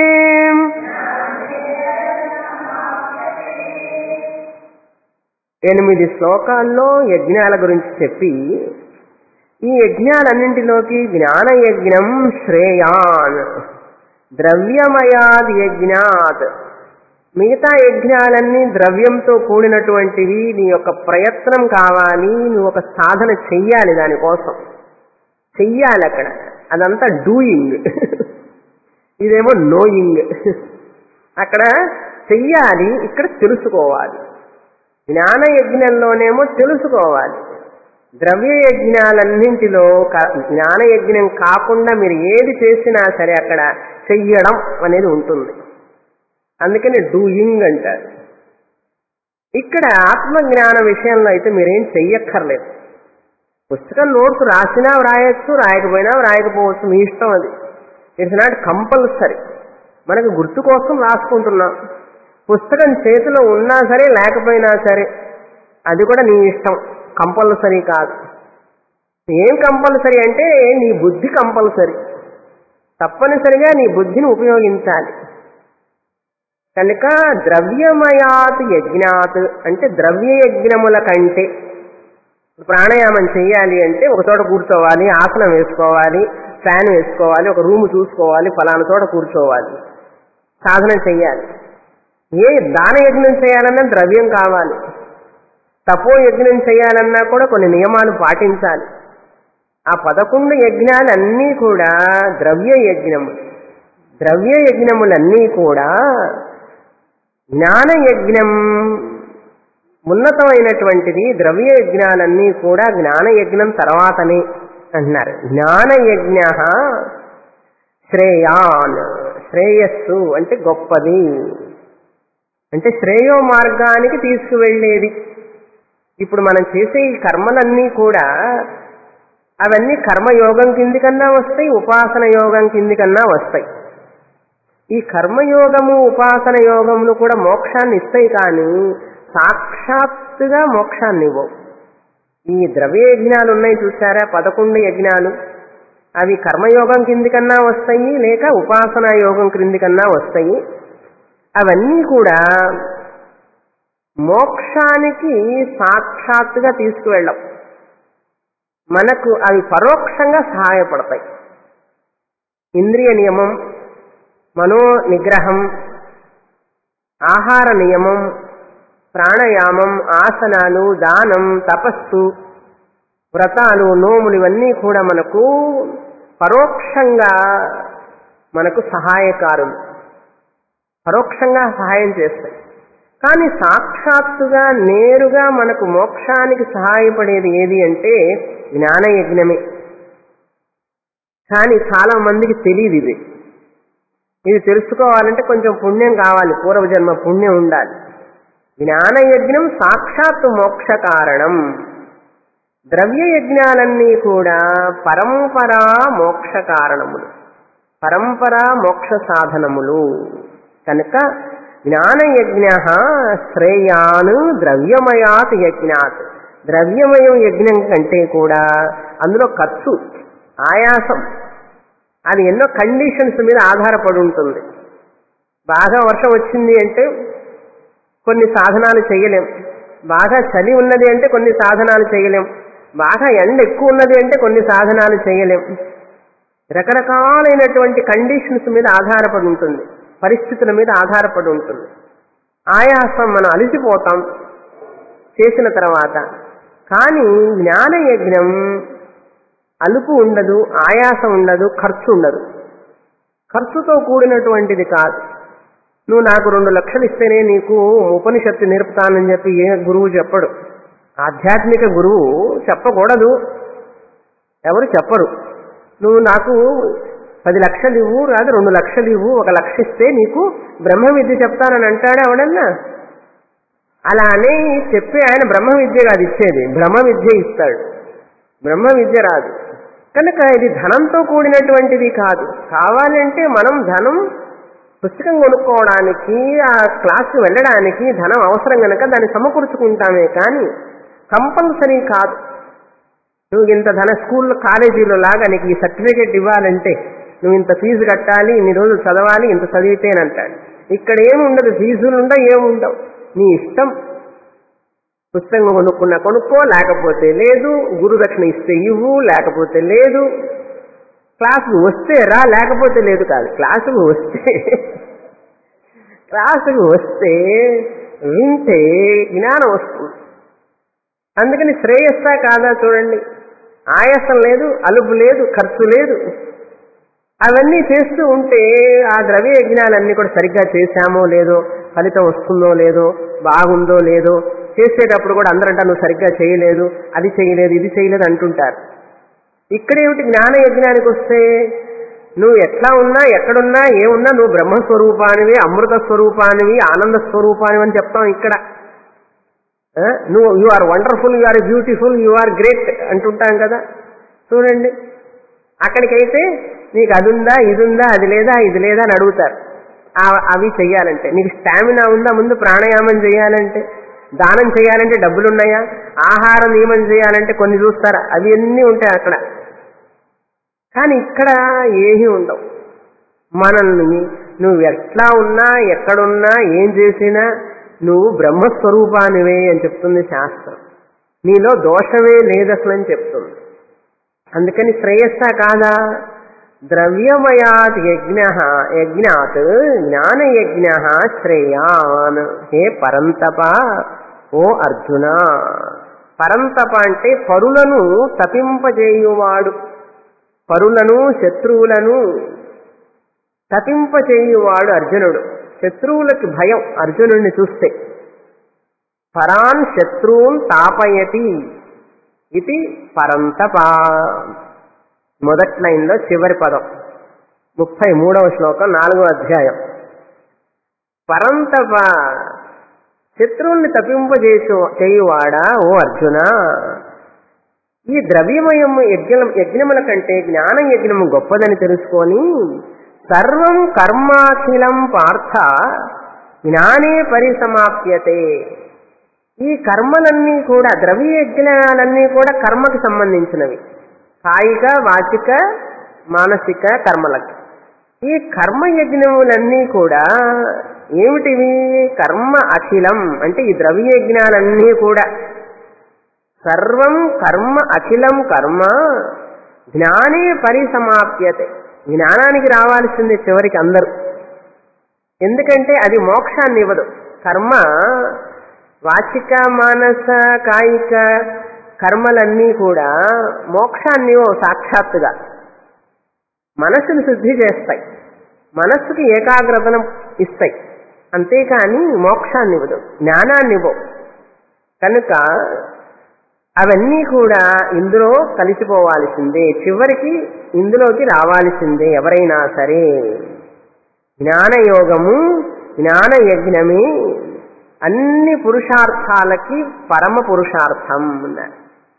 ఎనిమిది శ్లోకాల్లో యజ్ఞాల గురించి చెప్పి, ఈ యజ్ఞాలన్నింటిలోకి జ్ఞానయజ్ఞం శ్రేయాన్ ద్రవ్యమయాద్ యజ్ఞాత్, మిగతా యజ్ఞాలన్నీ ద్రవ్యంతో కూడినటువంటివి. నీ యొక్క ప్రయత్నం కావాలి, నువ్వు ఒక సాధన చెయ్యాలి, దానికోసం చెయ్యాలి. అక్కడ అదంతా డూయింగ్, ఇదేమో నోయింగ్. అక్కడ చెయ్యాలి, ఇక్కడ తెలుసుకోవాలి. జ్ఞాన యజ్ఞంలోనేమో తెలుసుకోవాలి, ద్రవ్య యజ్ఞాలన్నింటిలో జ్ఞాన యజ్ఞం కాకుండా మీరు ఏది చేసినా సరే అక్కడ చెయ్యడం అనేది ఉంటుంది. అందుకని డూయింగ్ అంటారు. ఇక్కడ ఆత్మజ్ఞాన విషయంలో అయితే మీరేం చెయ్యక్కర్లేదు. పుస్తకం నోట్స్ రాసినా వ్రాయచ్చు, రాయకపోయినా వ్రాయకపోవచ్చు, మీ ఇష్టం. అది ఇట్స్ నాట్ కంపల్సరీ. మనకు గుర్తు కోసం రాసుకుంటున్నాం. పుస్తకం చేతిలో ఉన్నా సరే లేకపోయినా సరే అది కూడా నీ ఇష్టం, కంపల్సరీ కాదు. ఏం కంపల్సరీ అంటే నీ బుద్ధి కంపల్సరీ. తప్పనిసరిగా నీ బుద్ధిని ఉపయోగించాలి. కనుక ద్రవ్యమయాత్ యజ్ఞాత్ అంటే ద్రవ్య యజ్ఞముల కంటే, ప్రాణాయామం చెయ్యాలి అంటే ఒక చోట కూర్చోవాలి, ఆసనం వేసుకోవాలి, ఫ్యాన్ వేసుకోవాలి, ఒక రూము చూసుకోవాలి, ఫలానా చోట కూర్చోవాలి, సాధన చెయ్యాలి. ఏ దాన యజ్ఞం చేయాలన్నా ద్రవ్యం కావాలి. తపో యజ్ఞం చేయాలన్నా కూడా కొన్ని నియమాలు పాటించాలి. ఆ పదకొండు యజ్ఞాలన్నీ కూడా ద్రవ్య యజ్ఞములు. ద్రవ్య యజ్ఞములన్నీ కూడా జ్ఞాన యజ్ఞం ఉన్నతమైనటువంటిది. ద్రవ్య యజ్ఞాలన్నీ కూడా జ్ఞాన యజ్ఞం తర్వాతనే అంటున్నారు. జ్ఞాన యజ్ఞ శ్రేయాన్, శ్రేయస్సు అంటే గొప్పది, అంటే శ్రేయో మార్గానికి తీసుకువెళ్ళేది. ఇప్పుడు మనం చేసే ఈ కర్మలన్నీ కూడా అవన్నీ కర్మయోగం కింది కన్నా వస్తాయి, ఉపాసన యోగం కింది కన్నా వస్తాయి. ఈ కర్మయోగము ఉపాసన యోగములు కూడా మోక్షాన్ని ఇస్తాయి, కానీ సాక్షాత్తుగా మోక్షాన్ని ఇవ్వవు. ఈ ద్రవ్య యజ్ఞాలు ఉన్నాయి చూసారా, పదకొండు యజ్ఞాలు, అవి కర్మయోగం కింది కన్నా వస్తాయి, లేక ఉపాసనా యోగం క్రింది కన్నా వస్తాయి. అవన్నీ కూడా మోక్షానికి సాక్షాత్తుగా తీసుకువెళ్ళం. మనకు అవి పరోక్షంగా సహాయపడతాయి. ఇంద్రియ నియమం, మనో నిగ్రహం, ఆహార నియమం, ప్రాణాయామం, ఆసనాలు, దానం, తపస్సు, వ్రతాలు, నోములు ఇవన్నీ కూడా మనకు పరోక్షంగా మనకు సహాయకారులు, పరోక్షంగా సహాయం చేస్తాయి. కానీ సాక్షాత్తుగా నేరుగా మనకు మోక్షానికి సహాయపడేది ఏది అంటే జ్ఞానయజ్ఞమే. కానీ చాలా మందికి తెలియదు ఇది. ఇది తెలుసుకోవాలంటే కొంచెం పుణ్యం కావాలి, పూర్వజన్మ పుణ్యం ఉండాలి. జ్ఞానయజ్ఞం సాక్షాత్తు మోక్ష కారణం. ద్రవ్య యజ్ఞాలన్నీ కూడా పరంపరా మోక్ష కారణములు, పరంపరా మోక్ష సాధనములు. కనుక జ్ఞానయజ్ఞ శ్రేయాన్ ద్రవ్యమయాత్ యజ్ఞాత్. ద్రవ్యమయం యజ్ఞం కంటే కూడా అందులో ఖర్చు, ఆయాసం, అది ఎన్నో కండిషన్స్ మీద ఆధారపడి ఉంటుంది. బాగా వర్షం వచ్చింది అంటే కొన్ని సాధనాలు చేయలేం, బాగా చలి ఉన్నది అంటే కొన్ని సాధనాలు చేయలేం, బాగా ఎండ ఎక్కువ ఉన్నది అంటే కొన్ని సాధనాలు చేయలేం. రకరకాలైనటువంటి కండిషన్స్ మీద ఆధారపడి ఉంటుంది, పరిస్థితుల మీద ఆధారపడి ఉంటుంది. ఆయాసం, మనం అలసిపోతాం చేసిన తర్వాత. కానీ జ్ఞానయజ్ఞం అలుపు ఉండదు, ఆయాసం ఉండదు, ఖర్చు ఉండదు. ఖర్చుతో కూడినటువంటిది కాదు. నువ్వు నాకు రెండు లక్షలు ఇస్తేనే నీకు ఉపనిషత్తు నేర్పుతానని చెప్పి ఏ గురువు చెప్పడు. ఆధ్యాత్మిక గురువు చెప్పకూడదు, ఎవరు చెప్పరు. నువ్వు నాకు పది లక్షలు ఇవ్వు, రాదు రెండు లక్షలు ఇవ్వు, ఒక లక్ష ఇస్తే నీకు బ్రహ్మ విద్య చెప్తానని అంటాడే ఎవడన్నా? అలా అని చెప్పి ఆయన బ్రహ్మ విద్య కాదు ఇచ్చేది, బ్రహ్మ విద్య ఇస్తాడు, బ్రహ్మ విద్య రాదు. కనుక ఇది ధనంతో కూడినటువంటిది కాదు. కావాలంటే మనం ధనం పుస్తకం కొనుక్కోవడానికి, ఆ క్లాస్కి వెళ్ళడానికి ధనం అవసరం కనుక దాన్ని సమకూర్చుకుంటామే, కానీ కంపల్సరీ కాదు. నువ్వు ఇంత ధన స్కూల్లో కాలేజీలో లాగా నీకు ఈ సర్టిఫికేట్ ఇవ్వాలంటే నువ్వు ఇంత ఫీజు కట్టాలి, ఇన్ని రోజులు చదవాలి, ఇంత చదివితేనంటాడు. ఇక్కడ ఏముండదు, ఫీజులు ఉండవు, ఏముండవు, నీ ఇష్టం. పుస్తకం కొనుక్కున్నా కొనుక్కో, లేకపోతే లేదు. గురు దక్షిణ ఇస్తే ఇవ్వు, లేకపోతే లేదు. క్లాసుకు వస్తే రా, లేకపోతే లేదు కాదు. క్లాసుకు వస్తే క్లాసుకు వస్తే వింటే జ్ఞానం వస్తుంది. అందుకని శ్రేయస్సా కాదా చూడండి. ఆయాసం లేదు, అలుపు లేదు, ఖర్చు లేదు. అవన్నీ చేస్తూ ఉంటే ఆ ద్రవ్య యజ్ఞాలన్నీ కూడా సరిగ్గా చేశామో లేదో, ఫలితం వస్తుందో లేదో, బాగుందో లేదో, చేసేటప్పుడు కూడా అందరూ అంటారు నువ్వు సరిగ్గా చేయలేదు, అది చేయలేదు, ఇది చేయలేదు అంటుంటారు. ఇక్కడేమిటి జ్ఞాన యజ్ఞానికి వస్తే నువ్వు ఎట్లా ఉన్నా ఎక్కడున్నా ఏమున్నా నువ్వు బ్రహ్మస్వరూపానివి, అమృత స్వరూపానివి, ఆనంద స్వరూపానివి అని చెప్తాం. ఇక్కడ నువ్వు you are wonderful, you are beautiful, you are great అంటుంటాం కదా. చూడండి, అక్కడికైతే నీకు అది ఉందా, ఇది ఉందా, అది లేదా, ఇది లేదా అని అడుగుతారు. అవి చెయ్యాలంటే నీకు స్టామినా ఉందా, ముందు ప్రాణాయామం చేయాలంటే, దానం చేయాలంటే డబ్బులున్నాయా, ఆహార నియమం చేయాలంటే కొన్ని చూస్తారా, అవి అన్నీ ఉంటాయి అక్కడ. కానీ ఇక్కడ ఏమీ ఉండవు. మనల్ని నువ్వు ఎట్లా ఉన్నా ఎక్కడున్నా ఏం చేసినా నువ్వు బ్రహ్మస్వరూపానివే అని చెప్తుంది శాస్త్రం. నీలో దోషమే లేదసలని చెప్తుంది. అందుకని శ్రేయస్స కాదా? ద్రవ్యమయాత్ యజ్ఞ యజ్ఞాత్ జ్ఞానయజ్ఞ శ్రేయాన్. హే పరంతప, ఓ అర్జున. పరంతప అంటే పరులను తపింపజేయువాడు, పరులను శత్రువులను తపింపచేయువాడు అర్జునుడు. శత్రువులకి భయం అర్జునుడిని చూస్తే. పరాన్ శత్రువున్ తాపయతి ఇది పరంతప. మొదటి లైన్లో చివరి పదం, ముప్పై మూడవ శ్లోకం, నాలుగో అధ్యాయం. పరంతప, శత్రువుల్ని తప్పింపజేసు చేయువాడా ఓ అర్జున. ఈ ద్రవ్యమయం యజ్ఞ యజ్ఞముల కంటే జ్ఞాన యజ్ఞము గొప్పదని తెలుసుకొని సర్వం కర్మాఖిలం పార్థ జ్ఞానే పరిసమాప్యతే. ఈ కర్మలన్నీ కూడా, ద్రవ్య యజ్ఞాలన్నీ కూడా కర్మకు సంబంధించినవి, కాయిక వాచిక మానసిక కర్మలకి. ఈ కర్మయజ్ఞములన్నీ కూడా ఏమిటివి? కర్మ అఖిలం అంటే ఈ ద్రవ్య యజ్ఞాలన్నీ కూడా సర్వం కర్మ అఖిలం కర్మ జ్ఞానే పరిసమాప్యతే. జ్ఞానానికి రావాల్సింది చివరికి అందరూ. ఎందుకంటే అది మోక్షాన్ని ఇవ్వదు. కర్మ వాచిక మానస కాయిక కర్మలన్నీ కూడా మోక్షాన్ని సాక్షాత్తుగా మనస్సును శుద్ధి చేస్తాయి, మనస్సుకి ఏకాగ్రతను ఇస్తాయి, అంతేకాని మోక్షాన్ని ఇవ్వదు, జ్ఞానాన్ని ఇవ్వవు. కనుక అవన్నీ కూడా ఇందులో కలిసిపోవాల్సిందే, చివరికి ఇందులోకి రావాల్సిందే ఎవరైనా సరే. జ్ఞానయోగము జ్ఞాన యజ్ఞమే అన్ని పురుషార్థాలకి పరమ పురుషార్థం అన్నారు.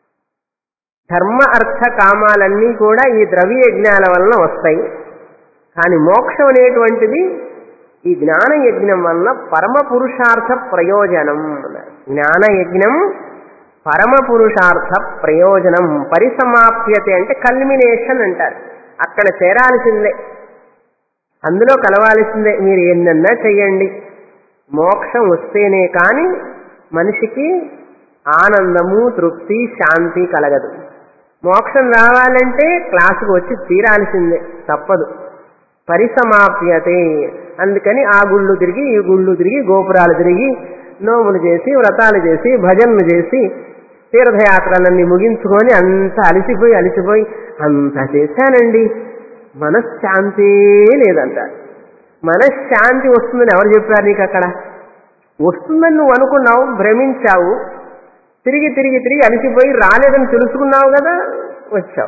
ధర్మ అర్థ కామాలన్నీ కూడా ఈ ద్రవ్య యజ్ఞాల వలన వస్తాయి. కానీ మోక్షం అనేటువంటిది ఈ జ్ఞాన యజ్ఞం వలన పరమ పురుషార్థ ప్రయోజనం అన్నారు. జ్ఞాన యజ్ఞం పరమ పురుషార్థ ప్రయోజనం. పరిసమాప్యతే అంటే కల్మినేషన్ అంటారు. అక్కడ చేరాల్సిందే, అందులో కలవాల్సిందే. మీరు ఎన్నన్నా చెయ్యండి, మోక్షం వస్తేనే కానీ మనిషికి ఆనందము, తృప్తి, శాంతి కలగదు. మోక్షం రావాలంటే క్లాసుకు వచ్చి తీరాల్సిందే, తప్పదు. పరిసమాప్యతే. అందుకని ఆ గుళ్ళు తిరిగి ఈ గుళ్ళు తిరిగి గోపురాలు తిరిగి నోములు చేసి వ్రతాలు చేసి భజనలు చేసి తీర్థయాత్రలన్నీ ముగించుకొని అంత అలిసిపోయి అలిసిపోయి అంత చేశానండి, మనశ్శాంతి లేదంట. మనశ్శాంతి వస్తుందని ఎవరు చెప్పారు నీకు? అక్కడ వస్తుందని నువ్వు అనుకున్నావు, భ్రమించావు, తిరిగి తిరిగి తిరిగి అలిసిపోయి రాలేదని తెలుసుకున్నావు కదా, వచ్చావు.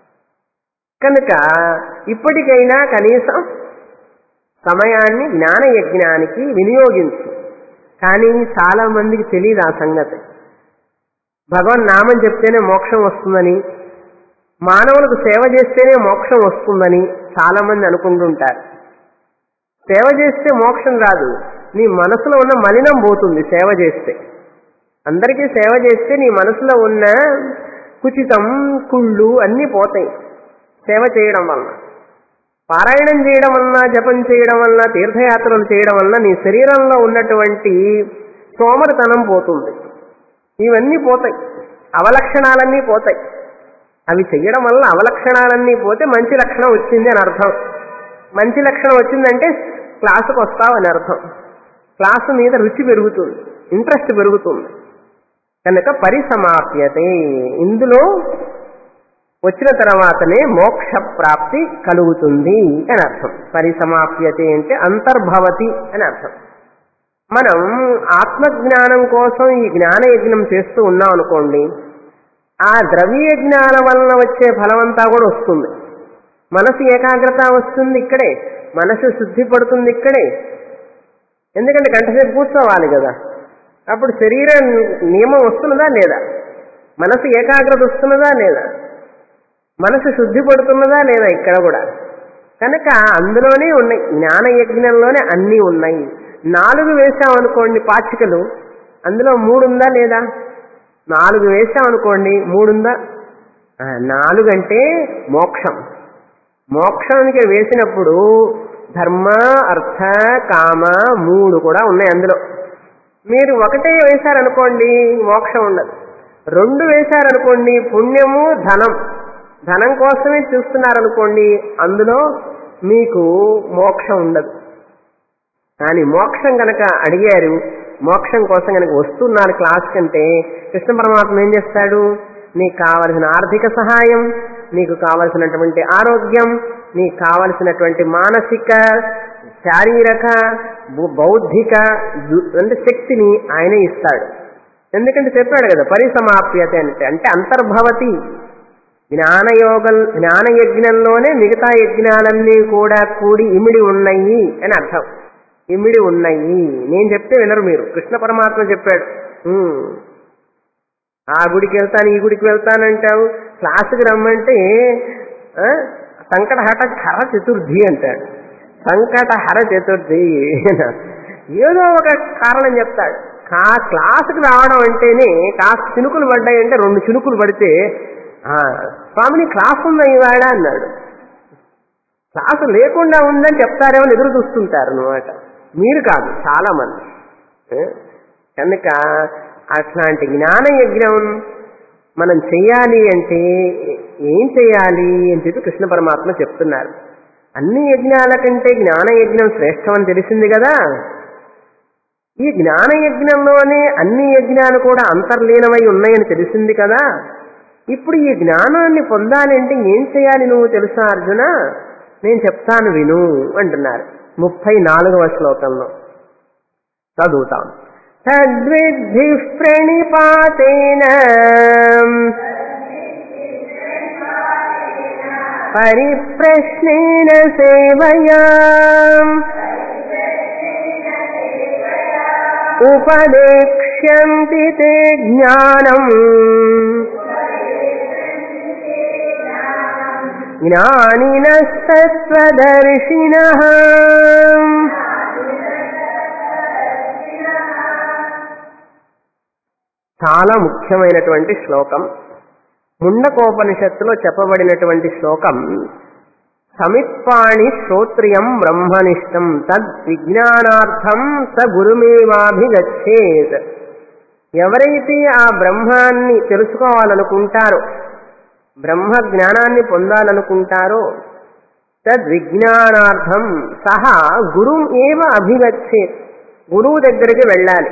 కనుక ఇప్పటికైనా కనీసం సమయాన్ని జ్ఞాన యజ్ఞానికి వినియోగించు. కానీ చాలా మందికి తెలియదు ఆ సంగతి. భగవన్ నామం చెప్తేనే మోక్షం వస్తుందని, మానవులకు సేవ చేస్తేనే మోక్షం వస్తుందని చాలా మంది అనుకుంటుంటారు. సేవ చేస్తే మోక్షం రాదు, నీ మనసులో ఉన్న మలినం పోతుంది సేవ చేస్తే. అందరికీ సేవ చేస్తే నీ మనసులో ఉన్న కుచితం, కుళ్ళు అన్నీ పోతాయి సేవ చేయడం వలన. పారాయణం చేయడం వలన, జపం చేయడం వలన, తీర్థయాత్రలు చేయడం వలన నీ శరీరంలో ఉన్నటువంటి సోమరతనం పోతుంది. ఇవన్నీ పోతాయి, అవలక్షణాలన్నీ పోతాయి. అవి చెయ్యడం వల్ల అవలక్షణాలన్నీ పోతే మంచి లక్షణం వచ్చింది అని అర్థం. మంచి లక్షణం వచ్చిందంటే క్లాసుకు వస్తావు అని అర్థం. క్లాసు మీద రుచి పెరుగుతుంది, ఇంట్రెస్ట్ పెరుగుతుంది. కనుక పరిసమాప్యతే, ఇందులో వచ్చిన తర్వాతనే మోక్ష ప్రాప్తి కలుగుతుంది అని అర్థం. పరిసమాప్యతే అంటే అంతర్భవతి అని అర్థం. మనం ఆత్మజ్ఞానం కోసం ఈ జ్ఞాన యజ్ఞం చేస్తూ ఉన్నాం అనుకోండి, ఆ ద్రవ్య యజ్ఞాల వలన వచ్చే ఫలమంతా కూడా వస్తుంది. మనసు ఏకాగ్రత వస్తుంది ఇక్కడే, మనసు శుద్ధి పడుతుంది ఇక్కడే. ఎందుకంటే గంటసేపు కూర్చోవాలి కదా, అప్పుడు శరీర నియమం వస్తున్నదా లేదా, మనసు ఏకాగ్రత వస్తున్నదా లేదా, మనసు శుద్ధి పడుతున్నదా లేదా ఇక్కడ కూడా. కనుక అందులోనే ఉన్నాయి, జ్ఞాన యజ్ఞంలోనే అన్నీ ఉన్నాయి. నాలుగు వేసామనుకోండి పాచికలు, అందులో మూడుందా లేదా, నాలుగు వేసామనుకోండి మూడుందా, నాలుగు అంటే మోక్షం. మోక్షానికి వేసినప్పుడు ధర్మ అర్థ కామ మూడు కూడా ఉన్నాయి అందులో. మీరు ఒకటే వేశారనుకోండి మోక్షం ఉండదు. రెండు వేశారనుకోండి పుణ్యము ధనం, ధనం కోసమే చూస్తున్నారనుకోండి అందులో మీకు మోక్షం ఉండదు. కానీ మోక్షం కనుక అడిగారు, మోక్షం కోసం కనుక వస్తున్నారు క్లాస్ కంటే, కృష్ణ పరమాత్మ ఏం చేస్తాడు, నీకు కావలసిన ఆర్థిక సహాయం, నీకు కావలసినటువంటి ఆరోగ్యం, నీకు కావలసినటువంటి మానసిక శారీరక బౌద్ధిక అంటే శక్తిని ఆయనే ఇస్తాడు. ఎందుకంటే చెప్పాడు కదా పరిసమాప్యత అంటే, అంటే అంతర్భవతి. జ్ఞానయోగ జ్ఞాన యజ్ఞంలోనే మిగతా యజ్ఞాలన్నీ కూడా కూడి ఇమిడి ఉన్నాయి అని అర్థం. ఇమిడి ఉన్నాయి. నేను చెప్తే వినరు మీరు, కృష్ణ పరమాత్మ చెప్పాడు. ఆ గుడికి వెళ్తాను ఈ గుడికి వెళ్తానంటావు, క్లాసుకి రమ్మంటే సంకటహర హర చతుర్థి అంటాడు. సంకటహర చతుర్థి ఏదో ఒక కారణం చెప్తాడు. కా క్లాసుకి రావడం అంటేనే కాస్త చినుకులు పడ్డాయంటే, రెండు చినుకులు పడితే స్వామిని క్లాస్ ఉందా ఇవాడ అన్నాడు. క్లాసు లేకుండా ఉందని చెప్తారేమో ఎదురు చూస్తుంటారు అన్నమాట. మీరు కాదు, చాలా మంది. కనుక అట్లాంటి జ్ఞాన యజ్ఞం మనం చెయ్యాలి అంటే ఏం చెయ్యాలి అని చెప్పి కృష్ణ పరమాత్మ చెప్తున్నారు. అన్ని యజ్ఞాల కంటే జ్ఞాన యజ్ఞం శ్రేష్టమని తెలిసింది కదా. ఈ జ్ఞాన యజ్ఞంలోనే అన్ని యజ్ఞాలు కూడా అంతర్లీనమై ఉన్నాయని తెలిసింది కదా. ఇప్పుడు ఈ జ్ఞానాన్ని పొందాలంటే ఏం చేయాలి నువ్వు తెలుసా అర్జున, నేను చెప్తాను విను అంటున్నారు ముప్పై నాలుగవ శ్లోకంలో. చదువుతాం. తద్విద్ధి ప్రణిపాతేన పరిప్రశ్నేన సేవయా ఉపదేక్ష్యంతి తే జ్ఞానం జ్ఞానినస్తత్వదర్శినః. చాలా ముఖ్యమైనటువంటి శ్లోకం. ముండకోపనిషత్తులో చెప్పబడినటువంటి శ్లోకం. సమిత్పాణి శ్రోత్రియం బ్రహ్మనిష్టం తద్ విజ్ఞానార్థం స గురుమేవాభిగచ్చేత్. ఎవరైతే ఆ బ్రహ్మాన్ని తెలుసుకోవాలనుకుంటారో, బ్రహ్మ జ్ఞానాన్ని పొందాలనుకుంటారో, తద్విజ్ఞానార్థం సహా గురుం ఏవ అభిగచ్చేత్. గురువు దగ్గరికి వెళ్ళాలి.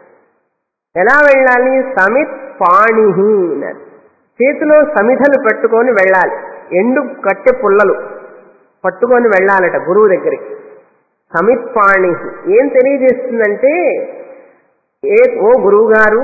ఎలా వెళ్ళాలి? సమిత్ పాణి, చేతిలో సమిధలు పట్టుకొని వెళ్ళాలి. ఎండు కట్టె పుల్లలు పట్టుకొని వెళ్ళాలట గురువు దగ్గరికి. సమిత్ పాణి ఏం తెలియజేస్తుందంటే, ఏ ఓ గురువు గారు,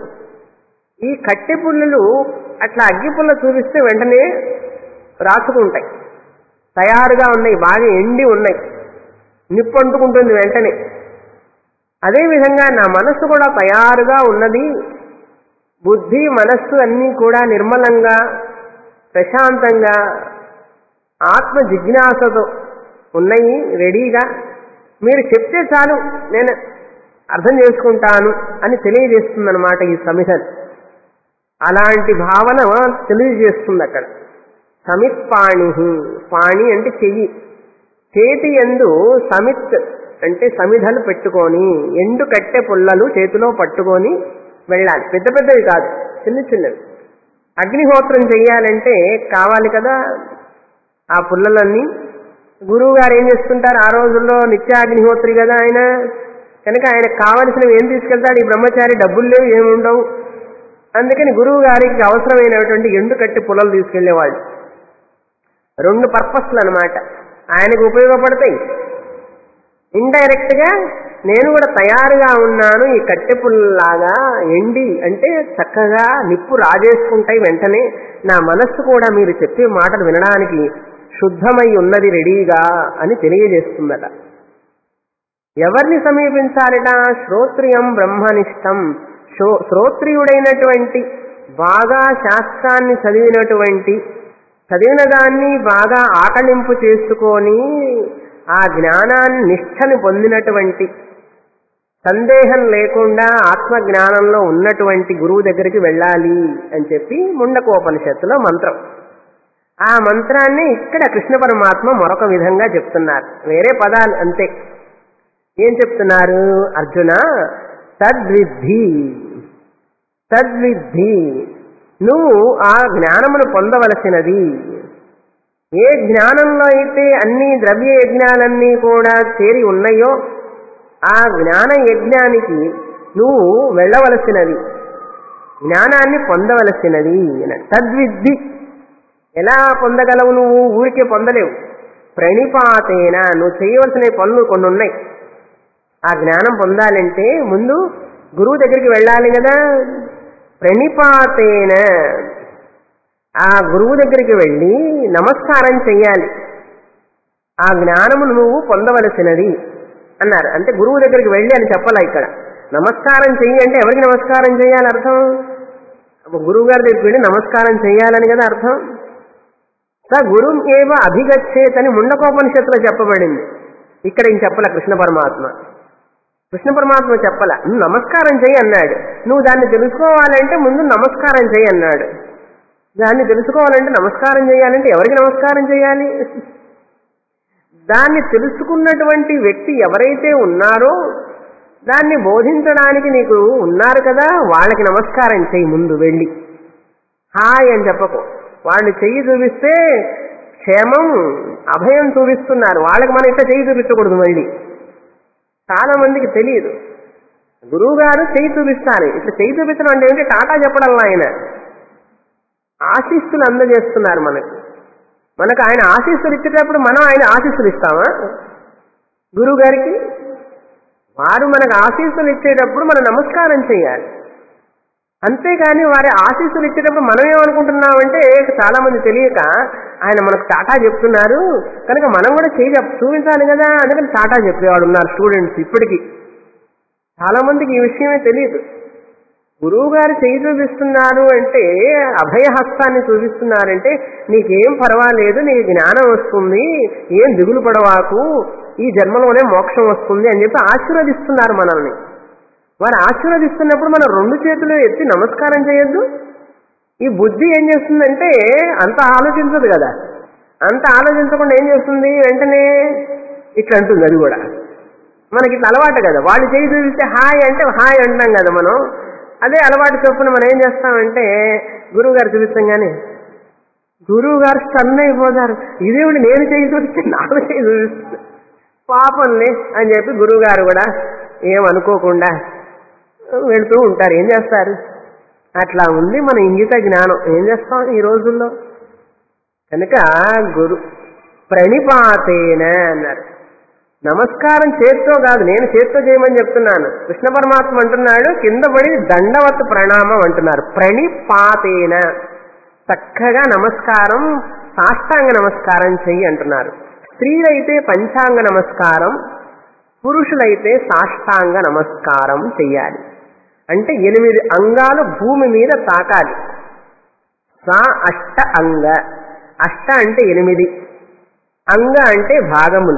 ఈ కట్టె పుల్లలు అట్లా అగ్గి పుల్ల చూపిస్తే వెంటనే రాసుకుంటాయి, తయారుగా ఉన్నాయి, బాగా ఎండి ఉన్నాయి, నిప్పు అంటుకుంటుంది వెంటనే. అదేవిధంగా నా మనస్సు కూడా తయారుగా ఉన్నది, బుద్ధి మనస్సు అన్నీ కూడా నిర్మలంగా ప్రశాంతంగా ఆత్మ జిజ్ఞాసతో ఉన్నాయి, రెడీగా. మీరు చెప్తే చాలు నేను అర్థం చేసుకుంటాను అని తెలియజేస్తుందన్నమాట ఈ సమిధలు. అలాంటి భావన తెలియజేస్తుంది అక్కడ. సమిత్ పాణి, పాణి అంటే చెయ్యి, చేతి యందు సమిత్ అంటే సమిధలు పెట్టుకొని ఎండు కట్టె పుల్లలు చేతిలో పట్టుకొని వెళ్ళాలి. పెద్ద పెద్దవి కాదు, చిన్న చిన్నవి. అగ్నిహోత్రం చెయ్యాలంటే కావాలి కదా ఆ పుల్లలన్నీ. గురువు గారు ఏం చేస్తుంటారు, ఆ రోజుల్లో నిత్యాగ్నిహోత్రి కదా ఆయన, కనుక ఆయనకు కావలసినవి ఏం తీసుకెళ్తాడు? ఈ బ్రహ్మచారి డబ్బులు లేవు, ఏమి ఉండవు. అందుకని గురువు గారికి అవసరమైనటువంటి ఎండు కట్టి పుల్లలు తీసుకెళ్లేవాళ్ళు. రెండు పర్పస్లు అనమాట ఆయనకు ఉపయోగపడతాయి. ఇండైరెక్ట్ గా నేను కూడా తయారుగా ఉన్నాను ఈ కట్టెపుల్లలాగా ఎండి అంటే చక్కగా నిప్పు రాజేసుకుంటాయి వెంటనే నా మనస్సు కూడా మీరు చెప్పే మాటలు వినడానికి శుద్ధమై ఉన్నది రెడీగా అని తెలియజేస్తుందట. ఎవరిని సమీపించాలిట? శ్రోత్రియం బ్రహ్మనిష్టం, శ్రోత్రియుడైనటువంటి బాగా శాస్త్రాన్ని చదివినటువంటి చదివిన దాన్ని బాగా ఆకలింపు చేసుకొని ఆ జ్ఞానాన్ని నిష్ఠని పొందినటువంటి సందేహం లేకుండా ఆత్మజ్ఞానంలో ఉన్నటువంటి గురువు దగ్గరికి వెళ్ళాలి అని చెప్పి ముండకోపనిషత్తులో మంత్రం. ఆ మంత్రాన్ని ఇక్కడ కృష్ణ పరమాత్మ మరొక విధంగా చెప్తున్నారు, వేరే పదాలు అంతే. ఏం చెప్తున్నారు? అర్జున తద్విద్ధి తద్విద్ధి, నువ్వు ఆ జ్ఞానమును పొందవలసినది. ఏ జ్ఞానంలో అయితే అన్ని ద్రవ్య యజ్ఞాలన్నీ కూడా చేరి ఉన్నాయో ఆ జ్ఞాన యజ్ఞానికి నువ్వు వెళ్ళవలసినది, జ్ఞానాన్ని పొందవలసినది. తద్విద్ధి, ఎలా పొందగలవు? నువ్వు ఊరికే పొందలేవు. ప్రణిపాతేన, నువ్వు చేయవలసిన పనులు కొన్ని ఉన్నాయి. ఆ జ్ఞానం పొందాలంటే ముందు గురువు దగ్గరికి వెళ్ళాలి కదా. ప్రణిపాతేన, ఆ గురువు దగ్గరికి వెళ్ళి నమస్కారం చెయ్యాలి. ఆ జ్ఞానమును నువ్వు పొందవలసినది అన్నారు. అంటే గురువు దగ్గరికి వెళ్ళి అని చెప్పాలా ఇక్కడ. నమస్కారం చెయ్యి అంటే ఎవరికి నమస్కారం చేయాలి అర్థం? గురువు గారి దగ్గరికి వెళ్ళి నమస్కారం చెయ్యాలని కదా అర్థం. స గురుం ఏవ అభిగచ్చేతని ముండకోపనిషత్తులో చెప్పబడింది. ఇక్కడ ఇంక చెప్పలే కృష్ణ పరమాత్మ. కృష్ణ పరమాత్మ చెప్పల, నువ్వు నమస్కారం చెయ్యి అన్నాడు. నువ్వు దాన్ని తెలుసుకోవాలంటే ముందు నమస్కారం చెయ్యి అన్నాడు. దాన్ని తెలుసుకోవాలంటే నమస్కారం చేయాలంటే ఎవరికి నమస్కారం చేయాలి? దాన్ని తెలుసుకున్నటువంటి వ్యక్తి ఎవరైతే ఉన్నారో దాన్ని బోధించడానికి నీకు ఉన్నారు కదా, వాళ్ళకి నమస్కారం చెయ్యి ముందు వెళ్ళి. హాయ్ అని చెప్పకు. వాళ్ళు చెయ్యి చూపిస్తే క్షేమం అభయం చూపిస్తున్నారు, వాళ్ళకి మనం ఇట్లా చెయ్యి చూపించకూడదు. మళ్ళీ చాలా మందికి తెలియదు. గురువు గారు చెయ్యి చూపిస్తారు. ఇట్లా చెయ్యి చూపించడం అంటే ఏంటి? టాటా చెప్పడం ఆయన ఆశీస్సులు అందజేస్తున్నారు మనకు. మనకు ఆయన ఆశీస్సులు ఇచ్చేటప్పుడు మనం ఆయన ఆశీస్సులు ఇస్తామా గురువు గారికి? వారు మనకు ఆశీస్సులు ఇచ్చేటప్పుడు మనం నమస్కారం చేయాలి. అంతేగాని వారి ఆశీస్సులు ఇచ్చేటప్పుడు మనం ఏమనుకుంటున్నామంటే చాలా మంది తెలియక ఆయన మనకు టాటా చెప్తున్నారు కనుక మనం కూడా చేయి చూపించాలి కదా, అందుకని టాటా చెప్పేవాడు ఉన్నారు స్టూడెంట్స్ ఇప్పటికీ. చాలా మందికి ఈ విషయమే తెలియదు. గురువు గారు చేయి చూపిస్తున్నారు అంటే అభయహస్తాన్ని చూపిస్తున్నారంటే నీకేం పర్వాలేదు, నీకు జ్ఞానం వస్తుంది, ఏం దిగులు పడవాకు, ఈ జన్మలోనే మోక్షం వస్తుంది అని చెప్పి ఆశీర్వదిస్తున్నారు మనల్ని. వారు ఆశీర్వదిస్తున్నప్పుడు మనం రెండు చేతులు ఎత్తి నమస్కారం చేయొద్దు? ఈ బుద్ధి ఏం చేస్తుందంటే అంత ఆలోచించదు కదా. అంత ఆలోచించకుండా ఏం చేస్తుంది, వెంటనే ఇట్లా అంటుంది. అది కూడా మనకి ఇట్లా అలవాటు కదా. వాళ్ళు చేయి చూపిస్తే హాయ్ అంటే హాయ్ అంటాం కదా మనం. అదే అలవాటు చొప్పున మనం ఏం చేస్తామంటే గురువు గారు చూపిస్తాం కానీ గురువు గారు స్టన్ అయిపోతారు. ఇదేమిటి నేను చేయి చూపిస్తే నాకు చేయి చూపిస్తుంది పాపంలే అని చెప్పి గురువు గారు కూడా ఏమనుకోకుండా వెళుతూ ఉంటారు. ఏం చేస్తారు? అట్లా ఉంది మన ఇంగిత జ్ఞానం. ఏం చేస్తాం ఈ రోజుల్లో? కనుక గురు ప్రణిపాతేన అన్నారు. నమస్కారం చేత్తో కాదు, నేను చేత్తో చేయమని చెప్తున్నాను. కృష్ణ పరమాత్మ అంటున్నాడు కింద పడి దండవత్ ప్రణామం అంటున్నారు. ప్రణిపాతేన, చక్కగా నమస్కారం, సాష్టాంగ నమస్కారం చెయ్యి అంటున్నారు. స్త్రీలైతే పంచాంగ నమస్కారం, పురుషులైతే సాష్టాంగ నమస్కారం చెయ్యాలి. అంటే ఎనిమిది అంగాలు భూమి మీద తాకాలి. సా అష్ట అంగ, అష్ట అంటే ఎనిమిది, అంగ అంటే భాగములు.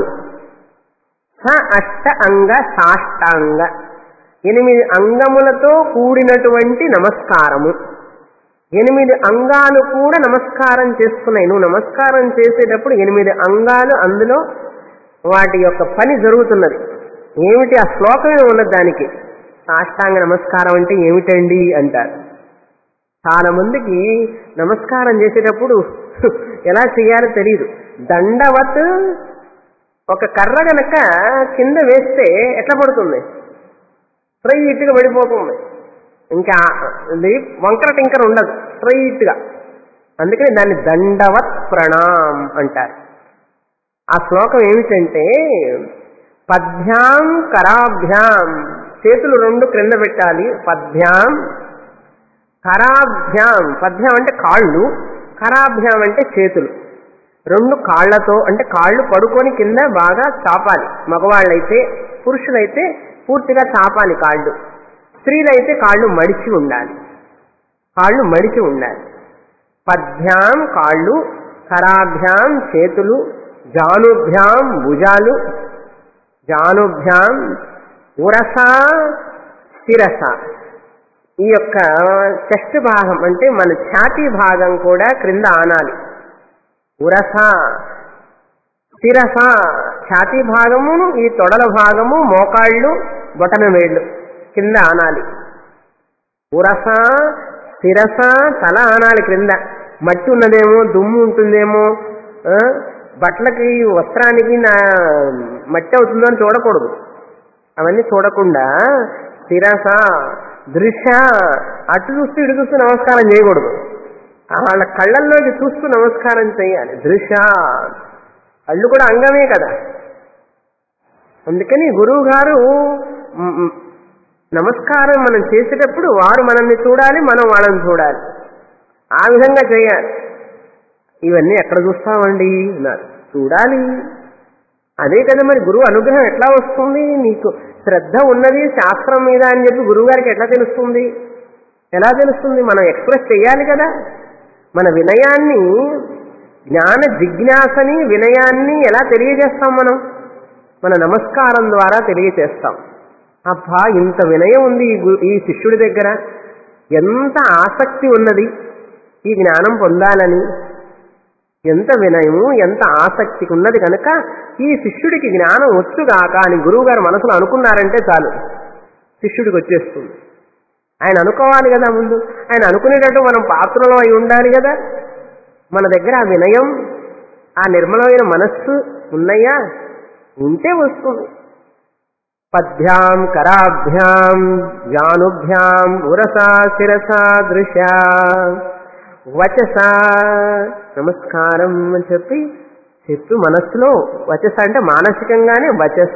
స అష్ట అంగ సాష్టాంగ, ఎనిమిది అంగములతో కూడినటువంటి నమస్కారము. ఎనిమిది అంగాలు కూడా నమస్కారం చేస్తున్నాయి. నువ్వు నమస్కారం చేసేటప్పుడు ఎనిమిది అంగాలు అందులో వాటి యొక్క పని జరుగుతున్నది. ఏమిటి ఆ శ్లోకమే ఉన్నది దానికి. సాష్టాంగ నమస్కారం అంటే ఏమిటండి అంటారు. చాలా మందికి నమస్కారం చేసేటప్పుడు ఎలా చేయాలో తెలియదు. దండవత్, ఒక కర్ర గనక కింద వేస్తే ఎట్లా పడుతుంది? స్ట్రైట్గా పడిపోతుంది. ఇంకా ఇది వంకర టింకర ఉండదు, స్ట్రైట్గా. అందుకని దాన్ని దండవత్ ప్రణామ్ అంటారు. ఆ శ్లోకం ఏమిటంటే పద్భ్యాం కరాభ్యాం, చేతులు రెండు క్రింద పెట్టాలి. పద్భ్యాం కరాభ్యాం, పద్భ్యాం అంటే కాళ్ళు, కరాభ్యాం అంటే చేతులు. రెండు కాళ్లతో అంటే కాళ్ళు పడుకొని కింద బాగా చాపాలి. మగవాళ్ళైతే, పురుషులైతే పూర్తిగా చాపాలి కాళ్ళు. స్త్రీలైతే కాళ్ళు మడిచి ఉండాలి, కాళ్ళు మడిచి ఉండాలి. పద్భ్యాం కాళ్ళు, కరాభ్యాం చేతులు, జానుభ్యాం భుజాలు, జానుభ్యాం ఉరస శిరస. ఈ యొక్క చెస్ట్ భాగం అంటే మన ఛాతీ భాగం కూడా క్రింద ఆనాలి. ఉరస శిరస, ఛాతీ భాగము, ఈ తొడల భాగము, మోకాళ్ళు, బొటన వేళ్ళు కింద ఆనాలి. ఉరస శిరస, తల ఆనాలి క్రింద. మట్టి ఉన్నదేమో, దుమ్ము ఉంటుందేమో, బట్టలకి వస్త్రానికి నా మట్టి అవుతుందో అని చూడకూడదు. అవన్నీ చూడకుండా శిరస దృశ, అటు చూస్తూ ఇటు చూస్తూ నమస్కారం చేయకూడదు. వాళ్ళ కళ్ళల్లోకి చూస్తూ నమస్కారం చేయాలి. దృశ, కళ్ళు కూడా అంగమే కదా. అందుకని గురువు గారు నమస్కారం మనం చేసేటప్పుడు వారు మనల్ని చూడాలి, మనం వాళ్ళని చూడాలి. ఆ విధంగా చేయాలి. ఇవన్నీ ఎక్కడ చూస్తామండి అన్నారు. చూడాలి. అదే కదా మరి గురువు అనుగ్రహం ఎట్లా వస్తుంది? నీకు శ్రద్ధ ఉన్నది శాస్త్రం మీద అని చెప్పి గురువు గారికి ఎట్లా తెలుస్తుంది? ఎలా తెలుస్తుంది? మనం ఎక్స్ప్రెస్ చేయాలి కదా. మన వినయాన్ని, జ్ఞాన జిజ్ఞాసని, వినయాన్ని ఎలా తెలియజేస్తాం మనం? మన నమస్కారం ద్వారా తెలియజేస్తాం. అబ్బా, ఇంత వినయం ఉంది ఈ శిష్యుడి దగ్గర, ఎంత ఆసక్తి ఉన్నది ఈ జ్ఞానం పొందాలని, ఎంత వినయము, ఎంత ఆసక్తి ఉన్నది కనుక ఈ శిష్యుడికి జ్ఞానం వచ్చుగాక అని గురువు గారు మనసులో అనుకున్నారంటే చాలు, శిష్యుడికి వచ్చేస్తుంది. ఆయన అనుకోవాలి కదా ముందు. ఆయన అనుకునేటట్టు మనం పాత్రలో అయి ఉండాలి కదా. మన దగ్గర ఆ వినయం, ఆ నిర్మలమైన మనస్సు ఉన్నాయా? ఉంటే వస్తుంది. పద్భ్యాం కరాభ్యాం జానుభ్యాం ఉరసా శిరసా దృశ వచస, నమస్కారం అని చెప్పి చెప్పి మనస్సులో, వచస అంటే మానసికంగానే వచస,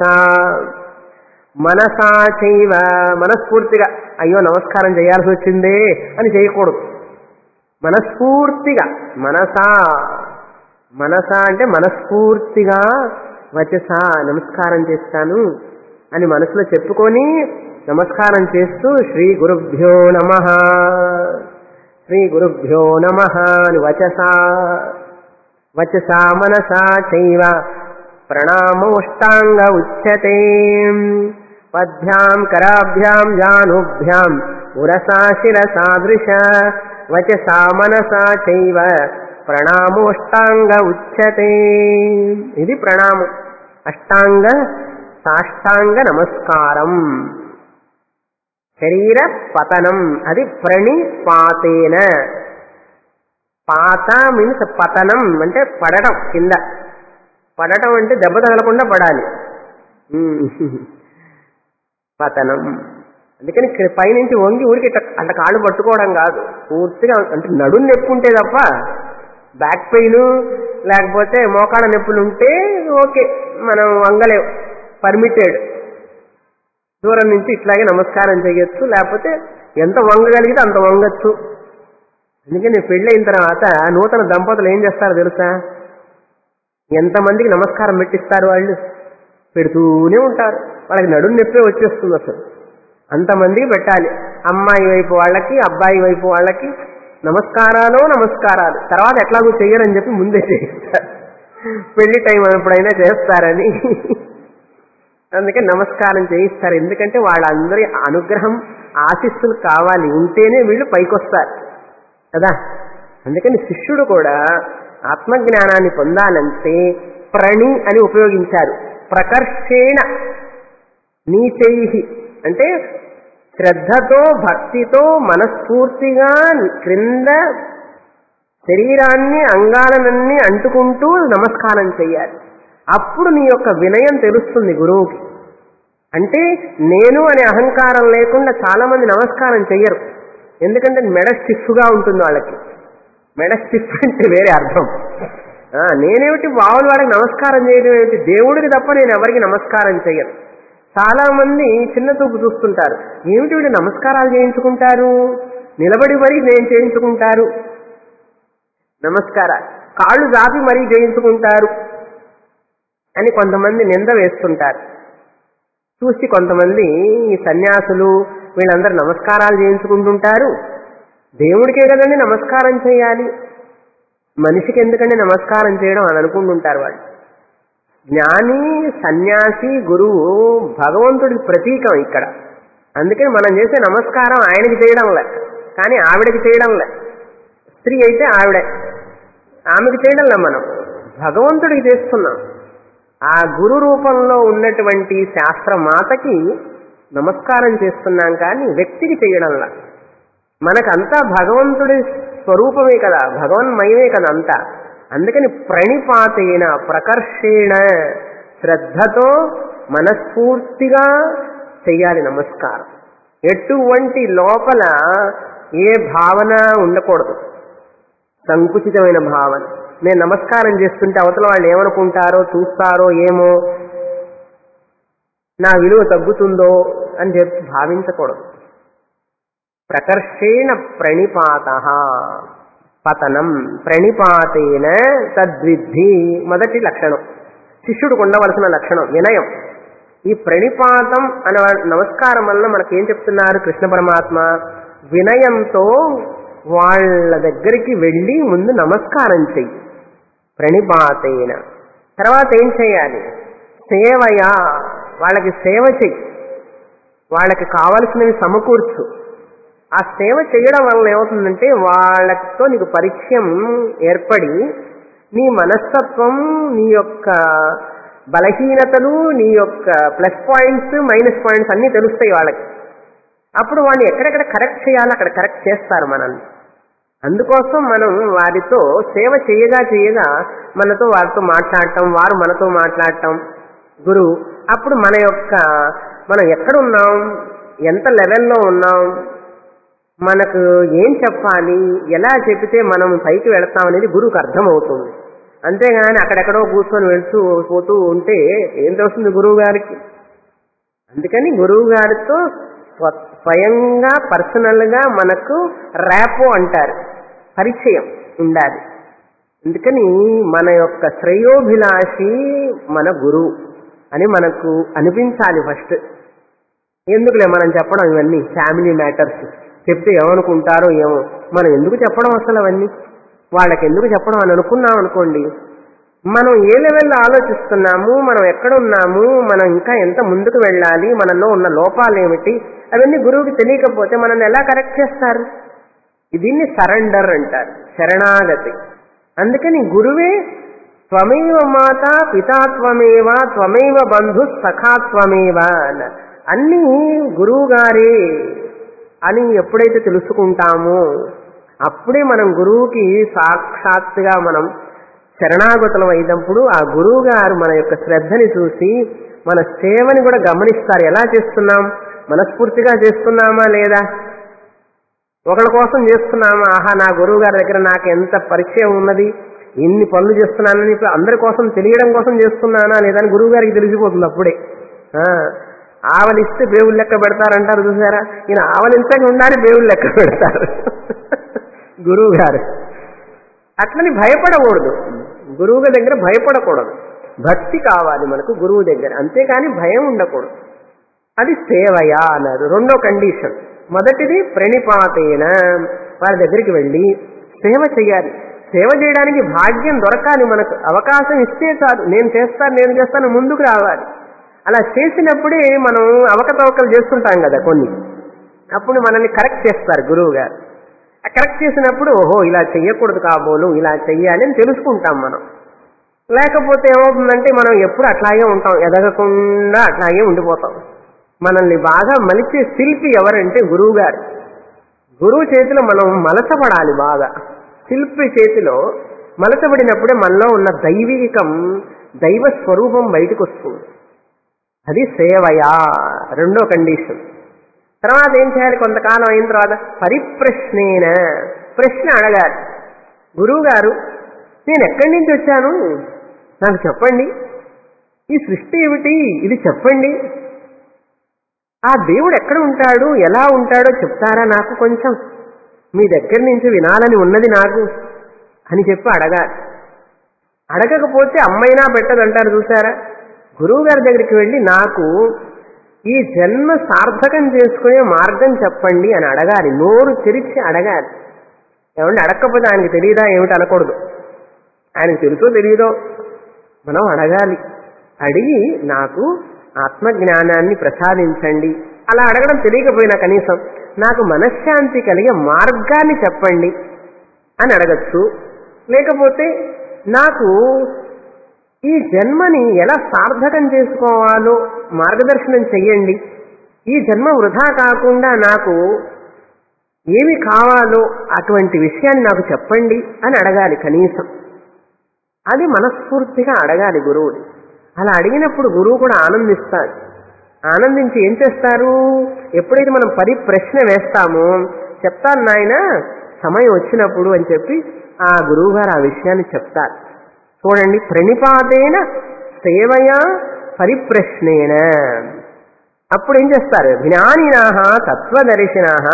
మనసా చైవ, మనస్ఫూర్తిగా అయ్యో నమస్కారం చేయాల్సి వచ్చిందే అని చేయకూడదు. మనస్ఫూర్తిగా, మనసా మనస అంటే మనస్ఫూర్తిగా, వచస నమస్కారం చేస్తాను అని మనసులో చెప్పుకొని నమస్కారం చేస్తూ శ్రీ గురుభ్యో నమః, శ్రీ గురుభ్యో నమః అని వచస వచస మనసా చైవ ప్రణామోష్టాంగ ఉచ్యతే. పద్భ్యాం కరాభ్యాం జానుభ్యాం ఉరసా శిరసా దృశ వచసా మనసా చైవ ప్రణామోష్టాంగ ఉచ్యతే. ఇది ప్రణామం. అష్టాంగ సాష్టాంగ నమస్కారం. శరీర పతనం, అది ప్రణిపాతేన. పాత మీన్స్ పతనం అంటే పడటం, కింద పడటం అంటే దెబ్బ తగలకుండా పడాలి. పతనం. అందుకని పైనుంచి వంగి ఊరికి అంట కాళ్ళు పట్టుకోవడం కాదు, పూర్తిగా. అంటే నడుము నొప్పి ఉంటే తప్ప, బ్యాక్ పెయిన్ లేకపోతే మోకాళ్ళ నొప్పులు ఉంటే ఓకే, మనం వంగలేవు, పర్మిటెడ్. దూరం నుంచి ఇట్లాగే నమస్కారం చేయొచ్చు, లేకపోతే ఎంత వంగగలిగితే అంత వంగచ్చు. అందుకని పెళ్ళైన తర్వాత నూతన దంపతులు ఏం చేస్తారో తెలుసా? ఎంతమందికి నమస్కారం పెట్టిస్తారు? వాళ్ళు పెడుతూనే ఉంటారు. వాళ్ళకి నడుము నొప్పే వచ్చేస్తుంది అసలు. అంతమందికి పెట్టాలి. అమ్మాయి వైపు వాళ్ళకి, అబ్బాయి వైపు వాళ్ళకి నమస్కారాలు నమస్కారాలు. తర్వాత ఎట్లాగూ చెయ్యరని చెప్పి ముందే చేస్తారు, పెళ్లి టైం ఎప్పుడైనా చేస్తారని. అందుకే నమస్కారం చేయిస్తారు. ఎందుకంటే వాళ్ళందరి అనుగ్రహం, ఆశీస్సులు కావాలి, ఉంటేనే వీళ్ళు పైకొస్తారు కదా. అందుకని శిష్యుడు కూడా ఆత్మజ్ఞానాన్ని పొందాలంటే ప్రణి అని ఉపయోగించారు. ప్రకర్షేణ నీచైహి అంటే శ్రద్ధతో, భక్తితో, మనస్ఫూర్తిగా క్రింద శరీరాన్ని, అంగాలనన్నీ అంటుకుంటూ నమస్కారం చెయ్యాలి. అప్పుడు నీ యొక్క వినయం తెలుస్తుంది గురువుకి. అంటే నేను అనే అహంకారం లేకుండా చాలా మంది నమస్కారం చెయ్యరు. ఎందుకంటే మెడ స్టిఫ్గా ఉంటుంది వాళ్ళకి. మెడ స్టిఫ్ అంటే వేరే అర్థం. నేనేమిటి బావులు వాడికి నమస్కారం చేయడం ఏమిటి, దేవుడికి తప్ప నేను ఎవరికి నమస్కారం చెయ్యను. చాలా మంది చిన్న చూపు చూస్తుంటారు, ఏమిటి వీళ్ళు నమస్కారాలు చేయించుకుంటారు, నిలబడి మరీ నేను చేయించుకుంటారు నమస్కారాలు, కాళ్ళు జాపి మరీ చేయించుకుంటారు అని కొంతమంది నింద వేస్తుంటారు. చూసి కొంతమంది ఈ సన్యాసులు వీళ్ళందరూ నమస్కారాలు చేయించుకుంటుంటారు, దేవుడికే కదండి నమస్కారం చేయాలి, మనిషికి ఎందుకంటే నమస్కారం చేయడం అని అనుకుంటుంటారు వాళ్ళు. జ్ఞాని, సన్యాసి, గురువు భగవంతుడి ప్రతీకం ఇక్కడ. అందుకని మనం చేసే నమస్కారం ఆయనకి చేయడంలే, కానీ ఆవిడకి చేయడంలే. స్త్రీ అయితే ఆవిడే, ఆమెకి చేయడంలే, మనం భగవంతుడికి చేస్తున్నాం. ఆ గురు రూపంలో ఉన్నటువంటి శాస్త్రమాతకి నమస్కారం చేస్తున్నాం, కానీ వ్యక్తికి చేయడంలా. మనకంతా భగవంతుడి స్వరూపమే కదా, భగవన్మయమే కదా అంతా. అందుకని ప్రణిపాతేన ప్రకర్షేణ శ్రద్ధతో మనస్ఫూర్తిగా చెయ్యాలి నమస్కారం. ఎటువంటి లోపల ఏ భావన ఉండకూడదు, సంకుచితమైన భావన. నేను నమస్కారం చేస్తుంటే అవతల వాళ్ళు ఏమనుకుంటారో చూస్తారో ఏమో, నా విలువ తగ్గుతుందో అని చెప్పి భావించకూడదు. ప్రకర్షేణ ప్రణిపాత పతనం ప్రణిపాతేన తద్విద్ధి. మొదటి లక్షణం, శిష్యుడికి ఉండవలసిన లక్షణం వినయం. ఈ ప్రణిపాతం అనే నమస్కారం వల్ల మనకేం చెప్తున్నారు కృష్ణ పరమాత్మ? వినయంతో వాళ్ళ దగ్గరికి వెళ్ళి ముందు నమస్కారం చెయ్యి ప్రణిపాతేన. తర్వాత ఏం చేయాలి? సేవయా, వాళ్ళకి సేవ చెయ్యి, వాళ్ళకి కావలసినవి సమకూర్చు. ఆ సేవ చేయడం వల్ల ఏమవుతుందంటే వాళ్ళతో నీకు పరిచయం ఏర్పడి నీ మనస్తత్వం, నీ యొక్క బలహీనతలు, నీ యొక్క ప్లస్ పాయింట్స్ మైనస్ పాయింట్స్ అన్నీ తెలుస్తాయి వాళ్ళకి. అప్పుడు వాడిని ఎక్కడెక్కడ కరెక్ట్ చేయాలో అక్కడ కరెక్ట్ చేస్తారు మనల్ని. అందుకోసం మనం వారితో సేవ చేయగా చేయగా మనతో వారితో మాట్లాడటం, వారు మనతో మాట్లాడటం గురువు. అప్పుడు మన యొక్క మనం ఎక్కడున్నాం, ఎంత లెవెల్లో ఉన్నాం, మనకు ఏం చెప్పాలి, ఎలా చెప్తే మనం పైకి వెళతాం అనేది గురువుకు అర్థమవుతుంది. అంతేగాని అక్కడెక్కడో కూర్చొని వెళ్తూ పోతూ ఉంటే ఏం తెలుస్తుంది గురువు గారికి? అందుకని గురువు గారితో స్వయంగా పర్సనల్ గా మనకు ర్యాపో అంటారు, పరిచయం ఉండాలి. అందుకని మన యొక్క శ్రేయోభిలాషి మన గురువు అని మనకు అనిపించాలి ఫస్ట్. ఎందుకులే మనం చెప్పడం ఇవన్నీ ఫ్యామిలీ మ్యాటర్స్, చెప్తే ఏమనుకుంటారో ఏమో, మనం ఎందుకు చెప్పడం అసలు అవన్నీ, వాళ్ళకి ఎందుకు చెప్పడం అని అనుకున్నాం అనుకోండి, మనం ఏ లెవెల్లో ఆలోచిస్తున్నాము, మనం ఎక్కడున్నాము, మనం ఇంకా ఎంత ముందుకు వెళ్ళాలి, మనలో ఉన్న లోపాలు ఏమిటి, అవన్నీ గురువుకి తెలియకపోతే మనల్ని ఎలా కరెక్ట్ చేస్తారు? దీన్ని సరెండర్ అంటారు, శరణాగతి. అందుకని గురువే త్వమేవ మాత పితాత్వమేవ త్వమేవ బంధు సఖాత్వమేవ అన్నీ గురువు గారే అని ఎప్పుడైతే తెలుసుకుంటామో అప్పుడే మనం గురువుకి సాక్షాత్తుగా మనం శరణాగతులం అయినప్పుడు ఆ గురువు గారు మన యొక్క శ్రద్ధని చూసి మన సేవని కూడా గమనిస్తారు. ఎలా చేస్తున్నాం, మనస్ఫూర్తిగా చేస్తున్నామా లేదా, ఒకరి కోసం చేస్తున్నామా, ఆహా నా గురువు గారి దగ్గర నాకు ఎంత పరిచయం ఉన్నది, ఇన్ని పనులు చేస్తున్నానని అందరి కోసం తెలియడం కోసం చేస్తున్నానా లేదని గురువు గారికి తెలిసిపోతుంది. అప్పుడే ఆవలిస్తే బేవులు లెక్క పెడతారంటారు చూసారా, ఈయన ఆవలించగా ఉండాలి బేవులు లెక్క పెడతారు గురువు గారు. అట్లని భయపడకూడదు, గురువు దగ్గర భయపడకూడదు, భక్తి కావాలి మనకు గురువు దగ్గర, అంతేకాని భయం ఉండకూడదు. అది సేవయా అన్నారు. రెండో కండిషన్. మొదటిది ప్రణిపాతేన, వారి దగ్గరికి వెళ్ళి సేవ చేయాలి. సేవ చేయడానికి భాగ్యం దొరకాలి, మనకు అవకాశం ఇస్తే చాలు, నేను చేస్తాను నేను చేస్తాను ముందుకు రావాలి. అలా చేసినప్పుడే మనం అవకతవకలు చేస్తుంటాం కదా కొన్ని, అప్పుడు మనల్ని కరెక్ట్ చేస్తారు గురువు గారు. కరెక్ట్ చేసినప్పుడు ఓహో ఇలా చెయ్యకూడదు కాబోలు, ఇలా చెయ్యాలి అని తెలుసుకుంటాం మనం. లేకపోతే ఏమవుతుందంటే మనం ఎప్పుడు అట్లాగే ఉంటాం, ఎదగకుండా అట్లాగే ఉండిపోతాం. మనల్ని బాగా మలిచే శిల్పి ఎవరంటే గురువు గారు. గురువు చేతిలో మనం మలచబడాలి బాగా. శిల్పి చేతిలో మలచబడినప్పుడే మనలో ఉన్న దైవికం, దైవ స్వరూపం బయటకు వస్తుంది. అది సేవయా, రెండో కండిషన్. తర్వాత ఏం చేయాలి? కొంతకాలం అయిన తర్వాత పరిప్రశ్నేన, ప్రశ్న అడగాలి. గురువు గారు నేను ఎక్కడి నుంచి వచ్చాను నాకు చెప్పండి, ఈ సృష్టి ఏమిటి ఇది చెప్పండి, ఆ దేవుడు ఎక్కడ ఉంటాడు ఎలా ఉంటాడో చెప్తారా నాకు కొంచెం, మీ దగ్గర నుంచి వినాలని ఉన్నది నాకు అని చెప్పి అడగాలి. అడగకపోతే అమ్మైనా పెట్టదంటారు చూసారా. గురువు గారి దగ్గరికి వెళ్ళి నాకు ఈ జన్మ సార్థకం చేసుకునే మార్గం చెప్పండి అని అడగాలి, నోరు తెరిచి అడగాలి. ఏమంటే అడగకపోతే ఆయనకి తెలియదా ఏమిటి అనకూడదు, ఆయనకు తెలుసో తెలియదో మనం అడగాలి. అడిగి నాకు ఆత్మజ్ఞానాన్ని ప్రసాదించండి. అలా అడగడం తెలియకపోయినా కనీసం నాకు మనశ్శాంతి కలిగే మార్గాన్ని చెప్పండి అని అడగచ్చు. లేకపోతే నాకు ఈ జన్మని ఎలా సార్థకం చేసుకోవాలో మార్గదర్శనం చెయ్యండి, ఈ జన్మ వృధా కాకుండా నాకు ఏమి కావాలో అటువంటి విషయాన్ని నాకు చెప్పండి అని అడగాలి కనీసం. అది మనస్ఫూర్తిగా అడగాలి గురువుని. అలా అడిగినప్పుడు గురువు కూడా ఆనందిస్తాడు. ఆనందించి ఏం చేస్తారు, ఎప్పుడైతే మనం పరిప్రశ్న వేస్తామో చెప్తాను నాయన సమయం వచ్చినప్పుడు అని చెప్పి ఆ గురువు గారు ఆ విషయాన్ని చెప్తారు. చూడండి, ప్రణిపాతేన సేవయా పరిప్రశ్నేన. అప్పుడు ఏం చేస్తారు, జ్ఞానినాః తత్వదర్శినాః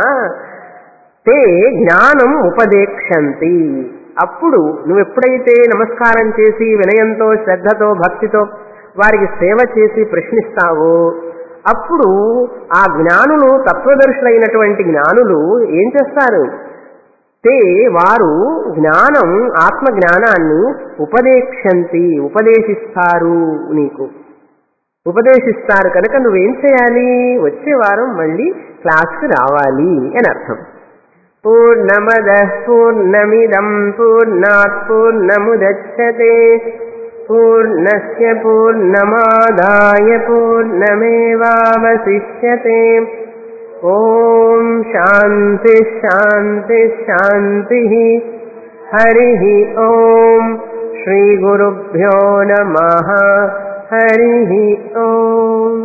తే జ్ఞానం ఉపదేక్షంతి. అప్పుడు నువ్వు ఎప్పుడైతే నమస్కారం చేసి వినయంతో శ్రద్ధతో భక్తితో వారికి సేవ చేసి ప్రశ్నిస్తావో అప్పుడు ఆ జ్ఞానులు తత్వదర్శులైనటువంటి జ్ఞానులు ఏం చేస్తారు, తే వారు జ్ఞానం ఆత్మ జ్ఞానాన్ని ఉపదేక్షంతి ఉపదేశిస్తారు, నీకు ఉపదేశిస్తారు. కనుక నువ్వేం చేయాలి, వచ్చే వారం మళ్ళీ క్లాస్కి రావాలి అని అర్థం. పూర్ణమదః పూర్ణమిదం పూర్ణాత్ పూర్ణముదచ్యతే పూర్ణస్య పూర్ణమాదాయ పూర్ణమేవావశిష్యతే. ఓం శాంతి శాంతి శాంతి. హరి ఓం. శ్రీ గురుభ్యో నమః. హరి ఓం.